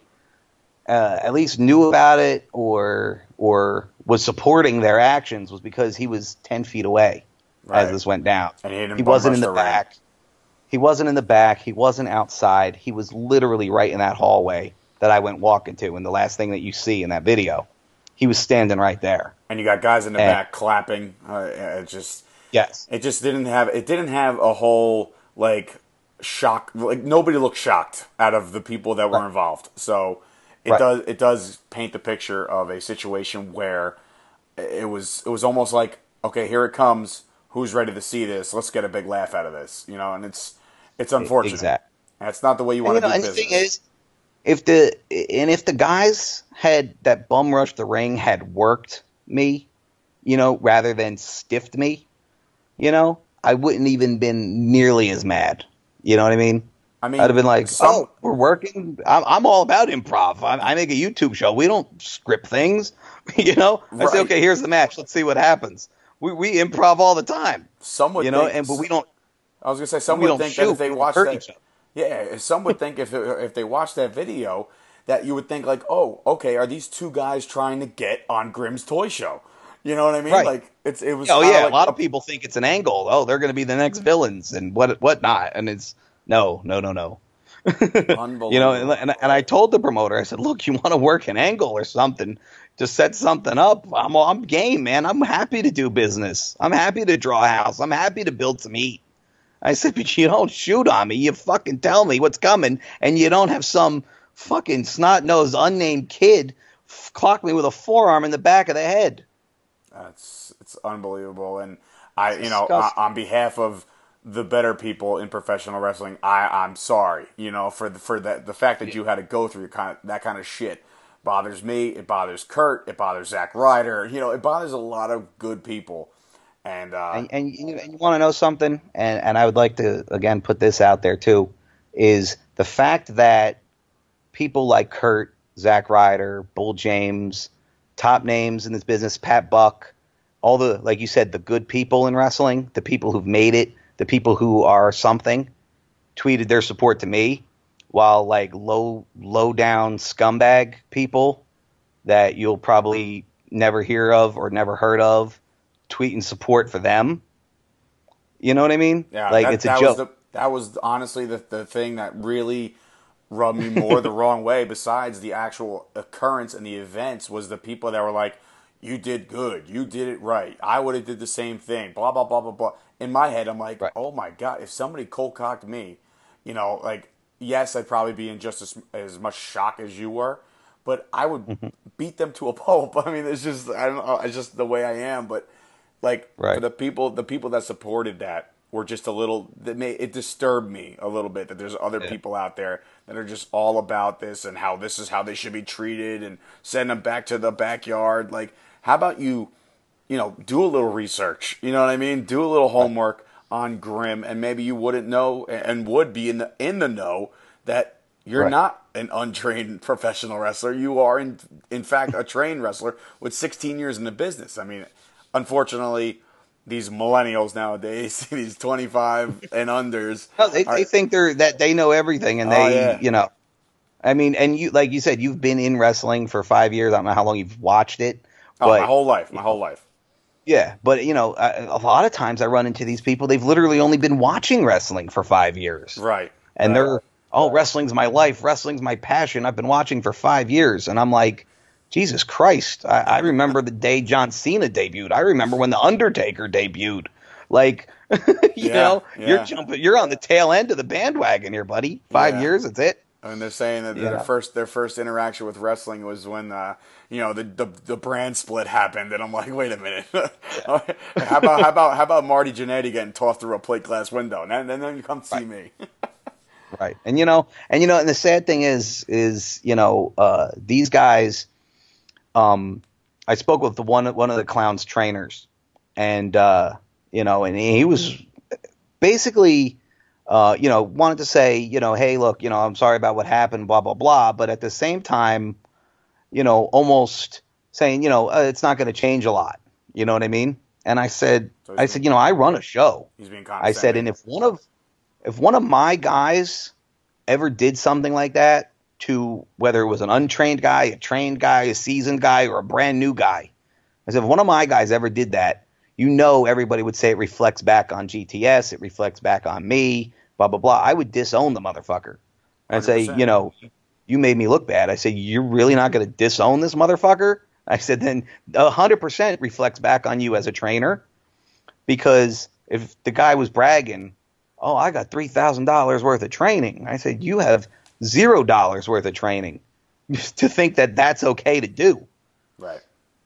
uh, at least knew about it or or was supporting their actions was because he was ten feet away Right. as this went down. And he didn't he bum wasn't rush in the the ring. back. He wasn't in the back. He wasn't outside. He was literally right in that hallway that I went walking to. And the last thing that you see in that video, he was standing right there. And you got guys in the And- back clapping. Uh, it just, Yes. it just didn't have, it didn't have a whole like shock. Like nobody looked shocked out of the people that were Right. involved. So it Right. does, it does paint the picture of a situation where it was, it was almost like, okay, here it comes. Who's ready to see this? Let's get a big laugh out of this, you know. And it's, it's unfortunate. Exactly. That's not the way you And, want you know, to do and the business. thing is, if the and if the guys had that bum rush the ring had worked me, you know, rather than stiffed me, you know, I wouldn't even been nearly as mad. You know what I mean? I mean, I'd have been like, some- "Oh, we're working. I'm, I'm all about improv. I, I make a YouTube show. We don't script things, you know." I say, Right. "Okay, here's the match. Let's see what happens." We we improv all the time, some would you know, think, and but we don't. I was gonna say some we would don't think shoot, that if they we don't watched hurt that, each other. yeah, some would think if it, if they watched that video that you would think like, oh, okay, are these two guys trying to get on Grimm's toy show? You know what I mean? Right. Like it's it was. Oh kinda yeah, like, a lot of people think it's an angle. Oh, they're going to be the next villains and what whatnot, and it's no, no, no, no. unbelievable. You know, and, and, and I told the promoter, I said, look, you want to work an angle or something to set something up? I'm I'm game, man. I'm happy to do business. I'm happy to draw a house. I'm happy to build some heat. I said, but you don't shoot on me. You fucking tell me what's coming, and you don't have some fucking snot-nosed, unnamed kid f- clock me with a forearm in the back of the head. That's it's unbelievable, and I, you know, disgusting. on, on behalf of the better people in professional wrestling, I I'm sorry, you know, for the, for that the fact that you had to go through kind of, that kind of shit bothers me. It bothers Kurt. It bothers Zack Ryder. You know, it bothers a lot of good people, and uh, And, and you, and you want to know something? And, and I would like to, again, put this out there, too, is the fact that people like Kurt, Zack Ryder, Bull James, top names in this business, Pat Buck, all the, like you said, the good people in wrestling, the people who've made it, the people who are something, tweeted their support to me, while like low, low down scumbag people that you'll probably never hear of or never heard of, tweeting support for them. You know what I mean? yeah, like that, it's a that joke. Was the, that was honestly the the thing that really rubbed me more the wrong way. Besides the actual occurrence and the events, was the people that were like, "You did good. You did it right. I would have did the same thing." Blah blah blah blah blah. In my head, I'm like, Right. "Oh my god! If somebody cold cocked me, you know, like yes, I'd probably be in just as, as much shock as you were, but I would Mm-hmm. beat them to a pulp." I mean, it's just I don't know. It's just the way I am, but. Like Right. for the people, the people that supported that were just a little. That made it disturbed me a little bit that there's other Yeah. people out there that are just all about this and how this is how they should be treated and send them back to the backyard. Like, how about you, you know, do a little research. You know what I mean? Do a little homework on Grimm, and maybe you wouldn't know and would be in the in the know that you're Right. not an untrained professional wrestler. You are in in fact a trained wrestler with sixteen years in the business. I mean. Unfortunately, these millennials nowadays, these twenty-five and unders, No, they, are- they think they're that they know everything, and Oh, they, yeah. you know, I mean, and you, like you said, you've been in wrestling for five years. I don't know how long you've watched it, oh, but my whole life, my whole life. yeah, but you know, a, a lot of times I run into these people. They've literally only been watching wrestling for five years, Right. and Right. they're, oh, wrestling's my life, wrestling's my passion. I've been watching for five years, and I'm like, Jesus Christ! I, I remember the day John Cena debuted. I remember when the Undertaker debuted. Like, you Yeah, know, yeah. you're jumping, you're on the tail end of the bandwagon here, buddy. Five Yeah. years, that's it. And they're saying that Yeah. their first their first interaction with wrestling was when uh, you know the, the the brand split happened, and I'm like, wait a minute, how about how about how about Marty Jannetty getting tossed through a plate glass window, and then, and then you come see me. Right. And, you know, and, you know, and the sad thing is, is, you know, uh, these guys, um, I spoke with the one, one of the Clown's trainers, and, uh, you know, and he was basically, uh, you know, wanted to say, you know, hey, look, you know, I'm sorry about what happened, blah, blah, blah. But at the same time, you know, almost saying, you know, uh, it's not going to change a lot. You know what I mean? And I said, So I being, said, you know, I run a show. He's being I said, and if one of, if one of my guys ever did something like that to, whether it was an untrained guy, a trained guy, a seasoned guy, or a brand new guy, I said, if one of my guys ever did that, you know, everybody would say it reflects back on G T S, it reflects back on me, blah, blah, blah. I would disown the motherfucker. I'd say, you know, you made me look bad. I said, you're really not going to disown this motherfucker? I said, then one hundred percent reflects back on you as a trainer, because if the guy was bragging, oh, I got three thousand dollars worth of training, I said, you have zero dollars worth of training to think that that's okay to do. Right.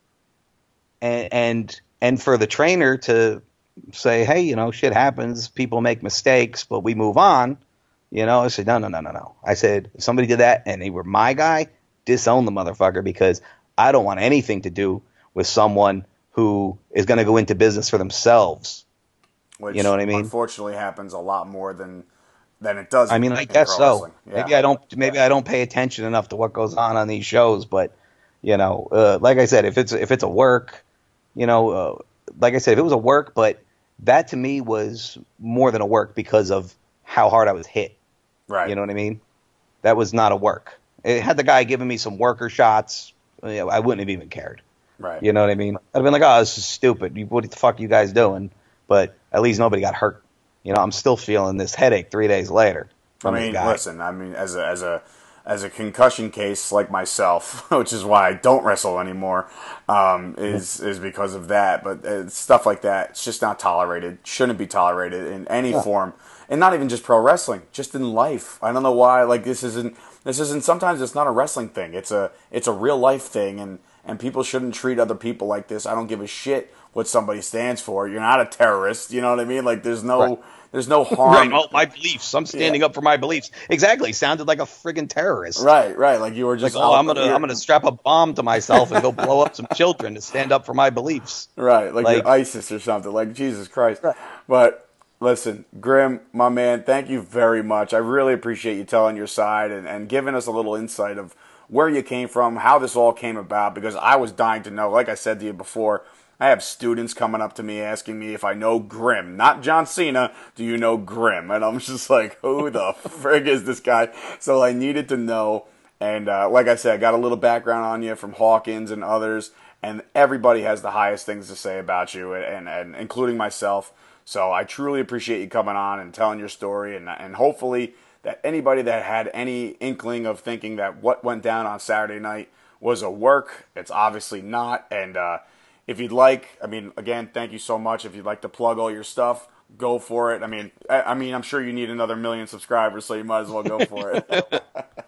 And, and, and for the trainer to say, hey, you know, shit happens, people make mistakes, but we move on. You know, I said, no, no, no, no, no. I said, if somebody did that and they were my guy, disown the motherfucker, because I don't want anything to do with someone who is going to go into business for themselves. Which, you know what I mean? Unfortunately, happens a lot more than than it does. I mean, in, I in guess pro so. wrestling. Yeah. Maybe I don't. Maybe I don't pay attention enough to what goes on on these shows. But you know, uh, like I said, if it's if it's a work, you know, uh, like I said, if it was a work, but that to me was more than a work because of how hard I was hit. Right. You know what I mean? That was not a work. It had the guy giving me some worker shots, you know, I wouldn't have even cared. Right. You know what I mean? I'd have been like, oh, this is stupid. What the fuck are you guys doing? But at least nobody got hurt. You know, I'm still feeling this headache three days later from I this mean, guy. listen, I mean, as a as a as a concussion case like myself, which is why I don't wrestle anymore, um, is is because of that. But uh, stuff like that, it's just not tolerated. Shouldn't be tolerated in any Yeah. form, and not even just pro wrestling, just in life. I don't know why. Like this isn't this isn't. Sometimes it's not a wrestling thing. It's a it's a real life thing, and and people shouldn't treat other people like this. I don't give a shit what somebody stands for. You're not a terrorist. You know what I mean? Like there's no. Right. There's no harm. Right, oh, my beliefs. I'm standing Yeah. up for my beliefs. Exactly. Sounded like a friggin' terrorist. Right, right. Like you were just. Like, oh, out- I'm gonna, you're- I'm gonna strap a bomb to myself and go blow up some children to stand up for my beliefs. Right, like, Like- you're ISIS or something. Like Jesus Christ. Right. But listen, Grim, my man, thank you very much. I really appreciate you telling your side and, and giving us a little insight of where you came from, how this all came about. Because I was dying to know. Like I said to you before, I have students coming up to me asking me if I know Grim, not John Cena. Do you know Grim? And I'm just like, who the frig is this guy? So I needed to know. And uh, like I said, I got a little background on you from Hawkins and others. And everybody has the highest things to say about you, and, and including myself. So I truly appreciate you coming on and telling your story. And, and hopefully that anybody that had any inkling of thinking that what went down on Saturday night was a work, it's obviously not. And uh, if you'd like, I mean, again, thank you so much. If you'd like to plug all your stuff, go for it. I mean, I, I mean, I'm sure you need another million subscribers, so you might as well go for it.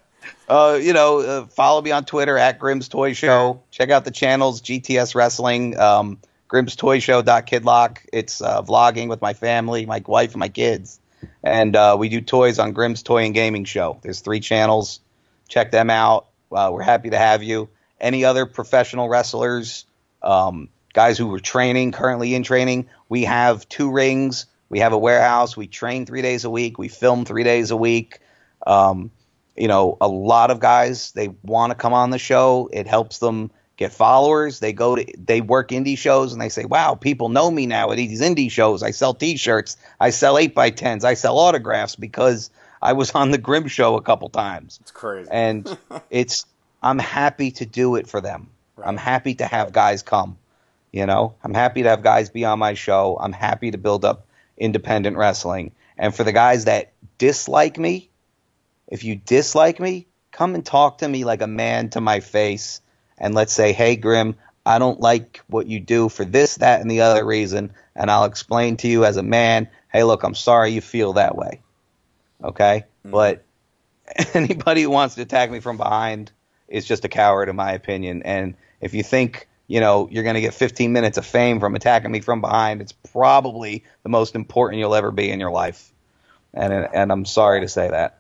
Uh, you know, uh, follow me on Twitter at Grimm's Toy Show. Check out the channels, G T S Wrestling, um, Grimm's Toy Show dot Kidlock. It's uh, vlogging with my family, my wife, and my kids. And uh, we do toys on Grimm's Toy and Gaming Show. There's three channels. Check them out. Uh, we're happy to have you. Any other professional wrestlers, um, guys who are training, currently in training, we have two rings. We have a warehouse. We train three days a week. We film three days a week. Um, you know, a lot of guys, they want to come on the show. It helps them get followers. They go to, they work indie shows and they say, wow, people know me now at these indie shows. I sell t-shirts. I sell eight by tens. I sell autographs because I was on the Grimm show a couple times. It's crazy. And it's, I'm happy to do it for them. Right. I'm happy to have guys come, you know, I'm happy to have guys be on my show. I'm happy to build up independent wrestling. And for the guys that dislike me, if you dislike me, come and talk to me like a man to my face. And let's say, hey, Grimm, I don't like what you do for this, that, and the other reason. And I'll explain to you as a man, hey, look, I'm sorry you feel that way. Okay? Mm-hmm. But anybody who wants to attack me from behind is just a coward, in my opinion. And if you think, you know, you're going to get fifteen minutes of fame from attacking me from behind, it's probably the most important you'll ever be in your life. And and I'm sorry to say that.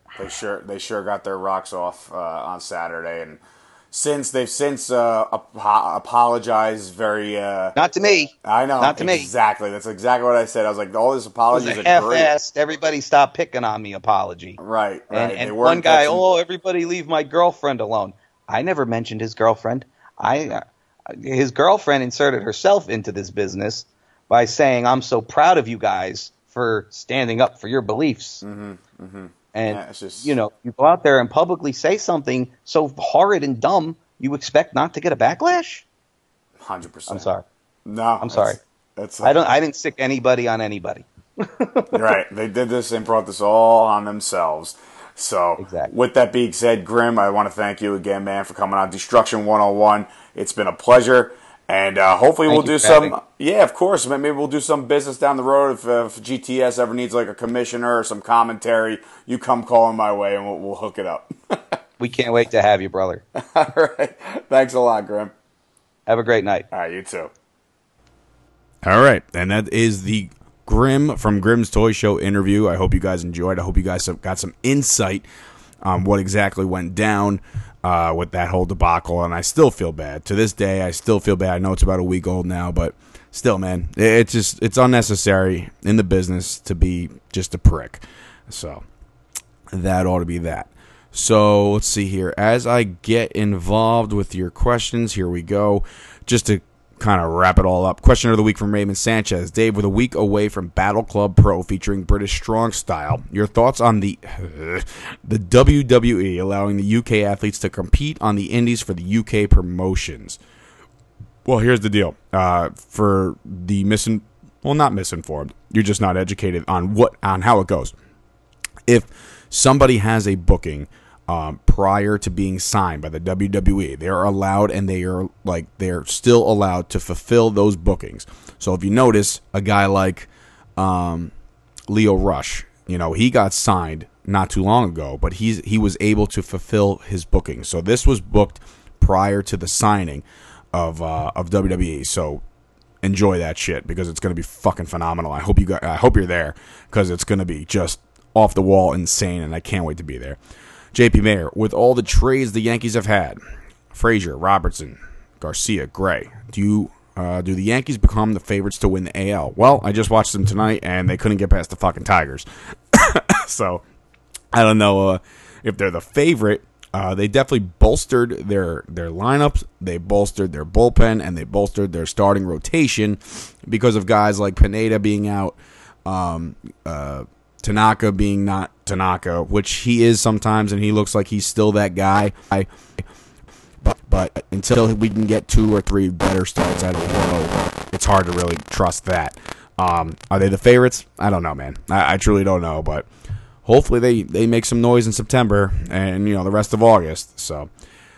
They sure they sure got their rocks off uh, on Saturday, and since they've since uh, ap- apologized very. Uh, Not to me. I know. Not to me. Exactly. That's exactly what I said. I was like, all these apologies It was are a great. half-assed, everybody stop picking on me apology. Right. Right. And, They and weren't one guy, catching- oh, everybody leave my girlfriend alone. I never mentioned his girlfriend. I, uh, his girlfriend inserted herself into this business by saying, "I'm so proud of you guys for standing up for your beliefs." Mm-hmm, mm-hmm. And Yeah, it's just- you know, you go out there and publicly say something so horrid and dumb, you expect not to get a backlash? one hundred percent. I'm sorry. No, I'm sorry. That's, that's I don't. I didn't sick anybody on anybody. right. They did this and brought this all on themselves. So, Exactly. with that being said, Grim, I want to thank you again, man, for coming on Destruction one oh one. It's been a pleasure. And uh, hopefully Thank we'll you do for having some, me. yeah, of course. Maybe we'll do some business down the road. If, uh, if G T S ever needs like a commissioner or some commentary, you come calling my way and we'll, we'll hook it up. We can't wait to have you, brother. All right. Thanks a lot, Grim. Have a great night. All right, you too. All right, and that is the Grim from Grim's Toy Show interview. I hope you guys enjoyed. I hope you guys have got some insight on what exactly went down uh, with that whole debacle, and I still feel bad. To this day, I still feel bad. I know it's about a week old now, but still, man, it- it's just it's unnecessary in the business to be just a prick. So that ought to be that. So let's see here. As I get involved with your questions, here we go. Just to kind of wrap it all up. Question of the week from Raymond Sanchez. Dave, with a week away from Battle Club Pro featuring British Strong Style, your thoughts on the the W W E allowing the U K athletes to compete on the indies for the U K promotions? Well, here's the deal. Uh, for the misin well, not misinformed. You're just not educated on what on how it goes. If somebody has a booking um, prior to being signed by the W W E, they're allowed, and they are like they're still allowed to fulfill those bookings. So if you notice, a guy like um, Leo Rush, you know, he got signed not too long ago, but he's he was able to fulfill his booking. So this was booked prior to the signing of uh, of W W E. So enjoy that shit because it's going to be fucking phenomenal. I hope you got, I hope you're there because it's going to be just off the wall insane, and I can't wait to be there. J P Mayer, with all the trades the Yankees have had, Frazier, Robertson, Garcia, Gray, do you uh, do the Yankees become the favorites to win the A L? Well, I just watched them tonight, and they couldn't get past the fucking Tigers. So I don't know uh, if they're the favorite. Uh, they definitely bolstered their their lineups, they bolstered their bullpen, and they bolstered their starting rotation because of guys like Pineda being out, um, uh, Tanaka being not Tanaka, which he is sometimes, and he looks like he's still that guy. I, but, but until we can get two or three better starts out of Lowe, it's hard to really trust that. Um, are they the favorites? I don't know, man. I, I truly don't know, but hopefully they, they make some noise in September and, you know, the rest of August. So,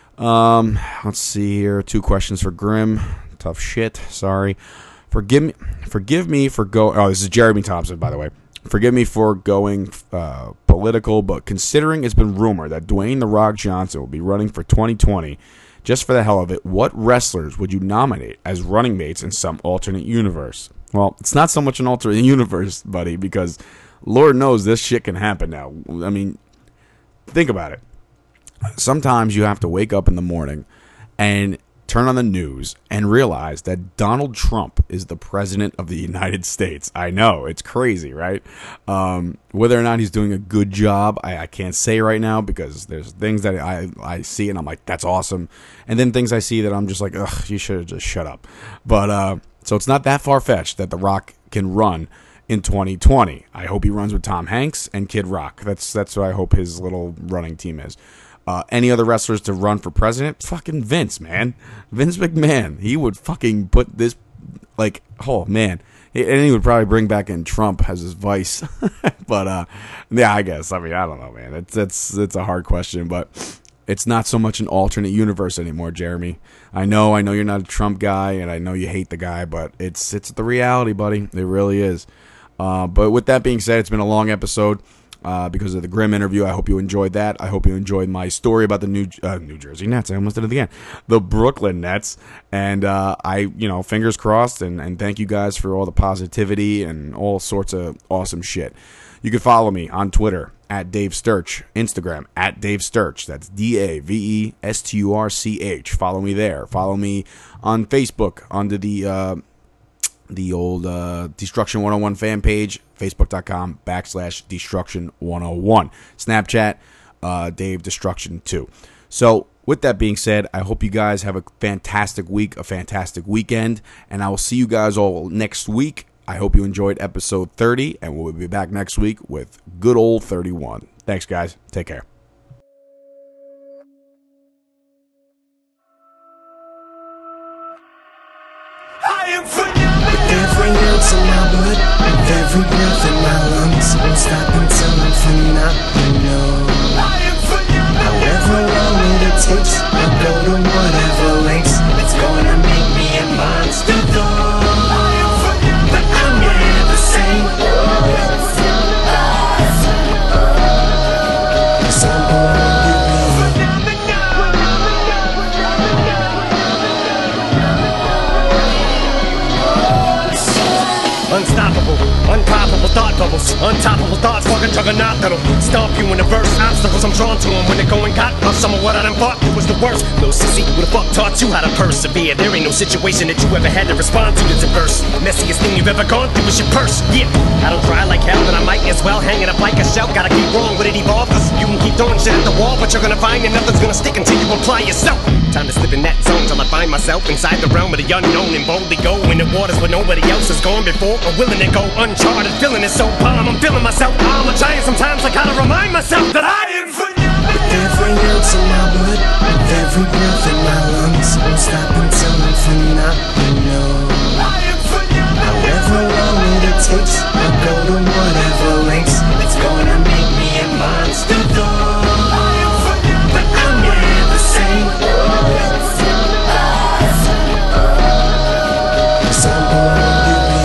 um, let's see here. Two questions for Grim. Tough shit. Sorry. Forgive me. Forgive me for go. Oh, this is Jeremy Thompson, by the way. Forgive me for going uh, political, but considering it's been rumored that Dwayne The Rock Johnson will be running for twenty twenty, just for the hell of it, what wrestlers would you nominate as running mates in some alternate universe? Well, it's not so much an alternate universe, buddy, because Lord knows this shit can happen now. I mean, think about it. Sometimes you have to wake up in the morning and turn on the news and realize that Donald Trump is the president of the United States. I know, it's crazy, right? Um, whether or not he's doing a good job, I, I can't say right now because there's things that I, I see and I'm like, that's awesome. And then things I see that I'm just like, ugh, you should have just shut up. But uh, so it's not that far-fetched that The Rock can run in twenty twenty. I hope he runs with Tom Hanks and Kid Rock. That's, that's what I hope his little running team is. Uh, any other wrestlers to run for president? Fucking Vince, man. Vince McMahon. He would fucking put this, like, oh, man. And he would probably bring back in Trump as his vice. But, uh, yeah, I guess. I mean, I don't know, man. It's, it's, it's a hard question, but it's not so much an alternate universe anymore, Jeremy. I know, I know you're not a Trump guy, and I know you hate the guy, but it's, it's the reality, buddy. It really is. Uh, but with that being said, it's been a long episode. Uh, because of the Grim interview. I hope you enjoyed that. I hope you enjoyed my story about the New uh, New Jersey Nets. I almost did it again. The Brooklyn Nets. And uh, I, you know, fingers crossed. And, and thank you guys for all the positivity and all sorts of awesome shit. You can follow me on Twitter at Dave Sturch. Instagram, at Dave Sturch. That's D A V E S T U R C H. Follow me there. Follow me on Facebook under the uh, the old uh, Destruction one oh one fan page, facebook.com backslash Destruction 101. Snapchat, uh, Dave Destruction two. So, with that being said, I hope you guys have a fantastic week, a fantastic weekend, and I will see you guys all next week. I hope you enjoyed episode thirty, and we'll be back next week with good old thirty-one. Thanks, guys. Take care. I am phenomenal. With every ounce of my blood, with every breath in my lungs, won't stop until I'm phenomenal. I am phenomenal. However long it takes, I'll go to whatever lengths. It's gonna make me a monster though. But I'm never sane. So I'm born to be unstoppable, unpoppable thought bubbles, untoppable thoughts, fucking juggernaut that'll stomp you in the verse. Obstacles I'm drawn to them when they're going got off some of what I done thought it was the worst. No sissy, who the fuck taught you how to persevere? There ain't no situation that you ever had to respond to that's adverse. Messiest thing you've ever gone through is your purse. Yeah, I don't try like hell, then I might as well hang it up like a shell. Gotta keep wrong with it evolve, cause you can keep throwing shit at the wall, but you're gonna find that nothing's gonna stick until you apply yourself. Time to slip in that zone till I find myself inside the realm of the unknown and boldly go in the waters where nobody else has gone before or willing to go uncharted. Feeling it so palm, I'm feeling myself. I'm a giant sometimes, I gotta remind myself that I am phenomenal. with every ounce of my blood, with every breath in my lungs, won't stop until I'm phenomenal. I am phenomenal. However long it takes, I'll go to whatever lengths. It's gonna make me a monster though. But I'm never sane. So I'm born to be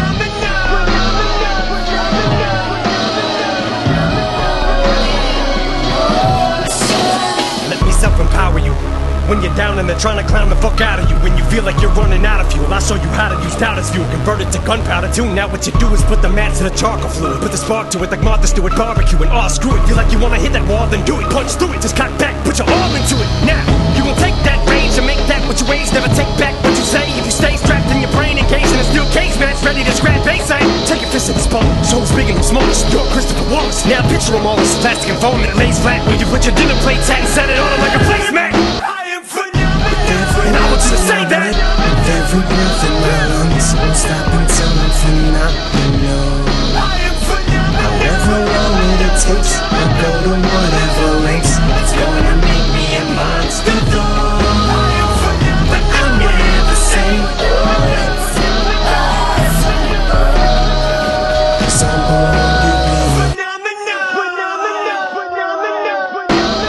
Let me self-empower you. When you're down and they're trying to clown the fuck out of you. When you feel like you're running out of fuel, I'll show you how to use doubt as fuel. Convert it to gunpowder too. Now what you do is put the match to the charcoal fluid. Put the spark to it like Martha Stewart barbecue. And oh, screw it. Feel like you wanna hit that wall, then do it. Punch through it, just cock back, put your all into it. Now, you gon' take that range and make that what you raise. Never take back what you say. If you stay strapped in your brain, engaged in a steel cage match, ready to scrap base aim. Take a fist in the spawn. Shoulders big and smallest. You're Christopher Wallace. Now picture them all as plastic and foam and it lays flat. Where you put your dinner plates at and set it on them like a placemat. I am phenomenal. And I want you to say that. with every breath in my lungs, won't stop until I'm phenomenal. I am phenomenal. However long it takes, I'll go to whatever lengths. It's gonna make me a monster though. But I'm never sane. So I'm born to be Phenomenal. Phenomenal. Phenomenal.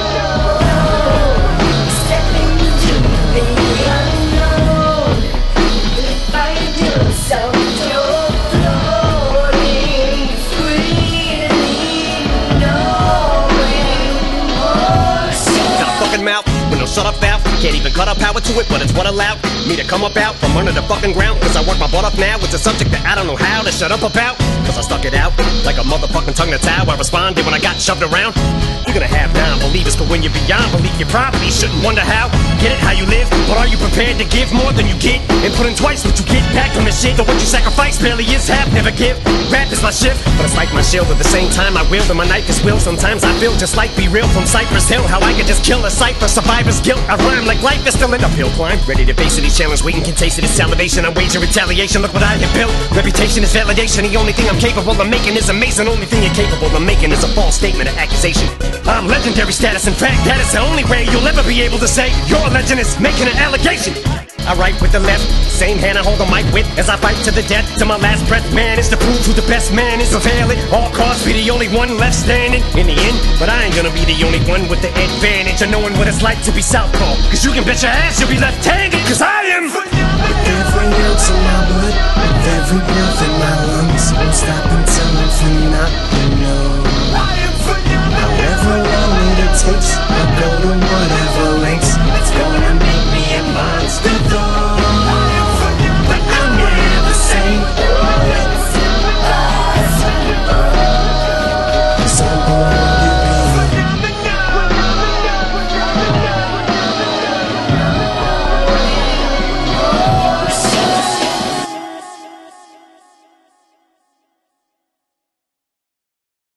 Stepping into the unknown. If I do so, you're floating freely, knowing more. Got a fucking mouth with no shut up valve. Can't even cut up power to it, but it's what allowed me to come up out from under the fucking ground. Cause I work my butt off now. It's a subject that I don't know how to shut up about. Cause I stuck it out like a motherfucking tongue that's how I responded when I got shoved around. You're gonna have non-believers, but when you're beyond belief, you probably shouldn't wonder how. Get it how you live, but are you prepared to give more than you get? And put in twice what you get back from the shit. Though what you sacrifice barely is half, never give. Rap is my shift, but it's like my shield. At the same time I wield and my knife is will. Sometimes I feel just like Be Real from Cypress Hill. How I could just kill a cipher, survivor's guilt. I rhyme like life is still an uphill climb. Ready to face any challenge, waiting can taste it. It's salivation, I wage a retaliation. Look what I have built. Reputation is validation. The only thing I'm capable of making is amazing. Only thing you're capable of making is a false statement of accusation. I'm legendary status. In fact, that is the only way you'll ever be able to say your legend is making an allegation. I write with the left, same hand I hold the mic with as I fight to the death, to my last breath. Man is to prove who the best man is. Avail it, all costs, be the only one left standing in the end. But I ain't gonna be the only one with the advantage of knowing what it's like to be southpaw. Cause you can bet your ass you'll be left-handed.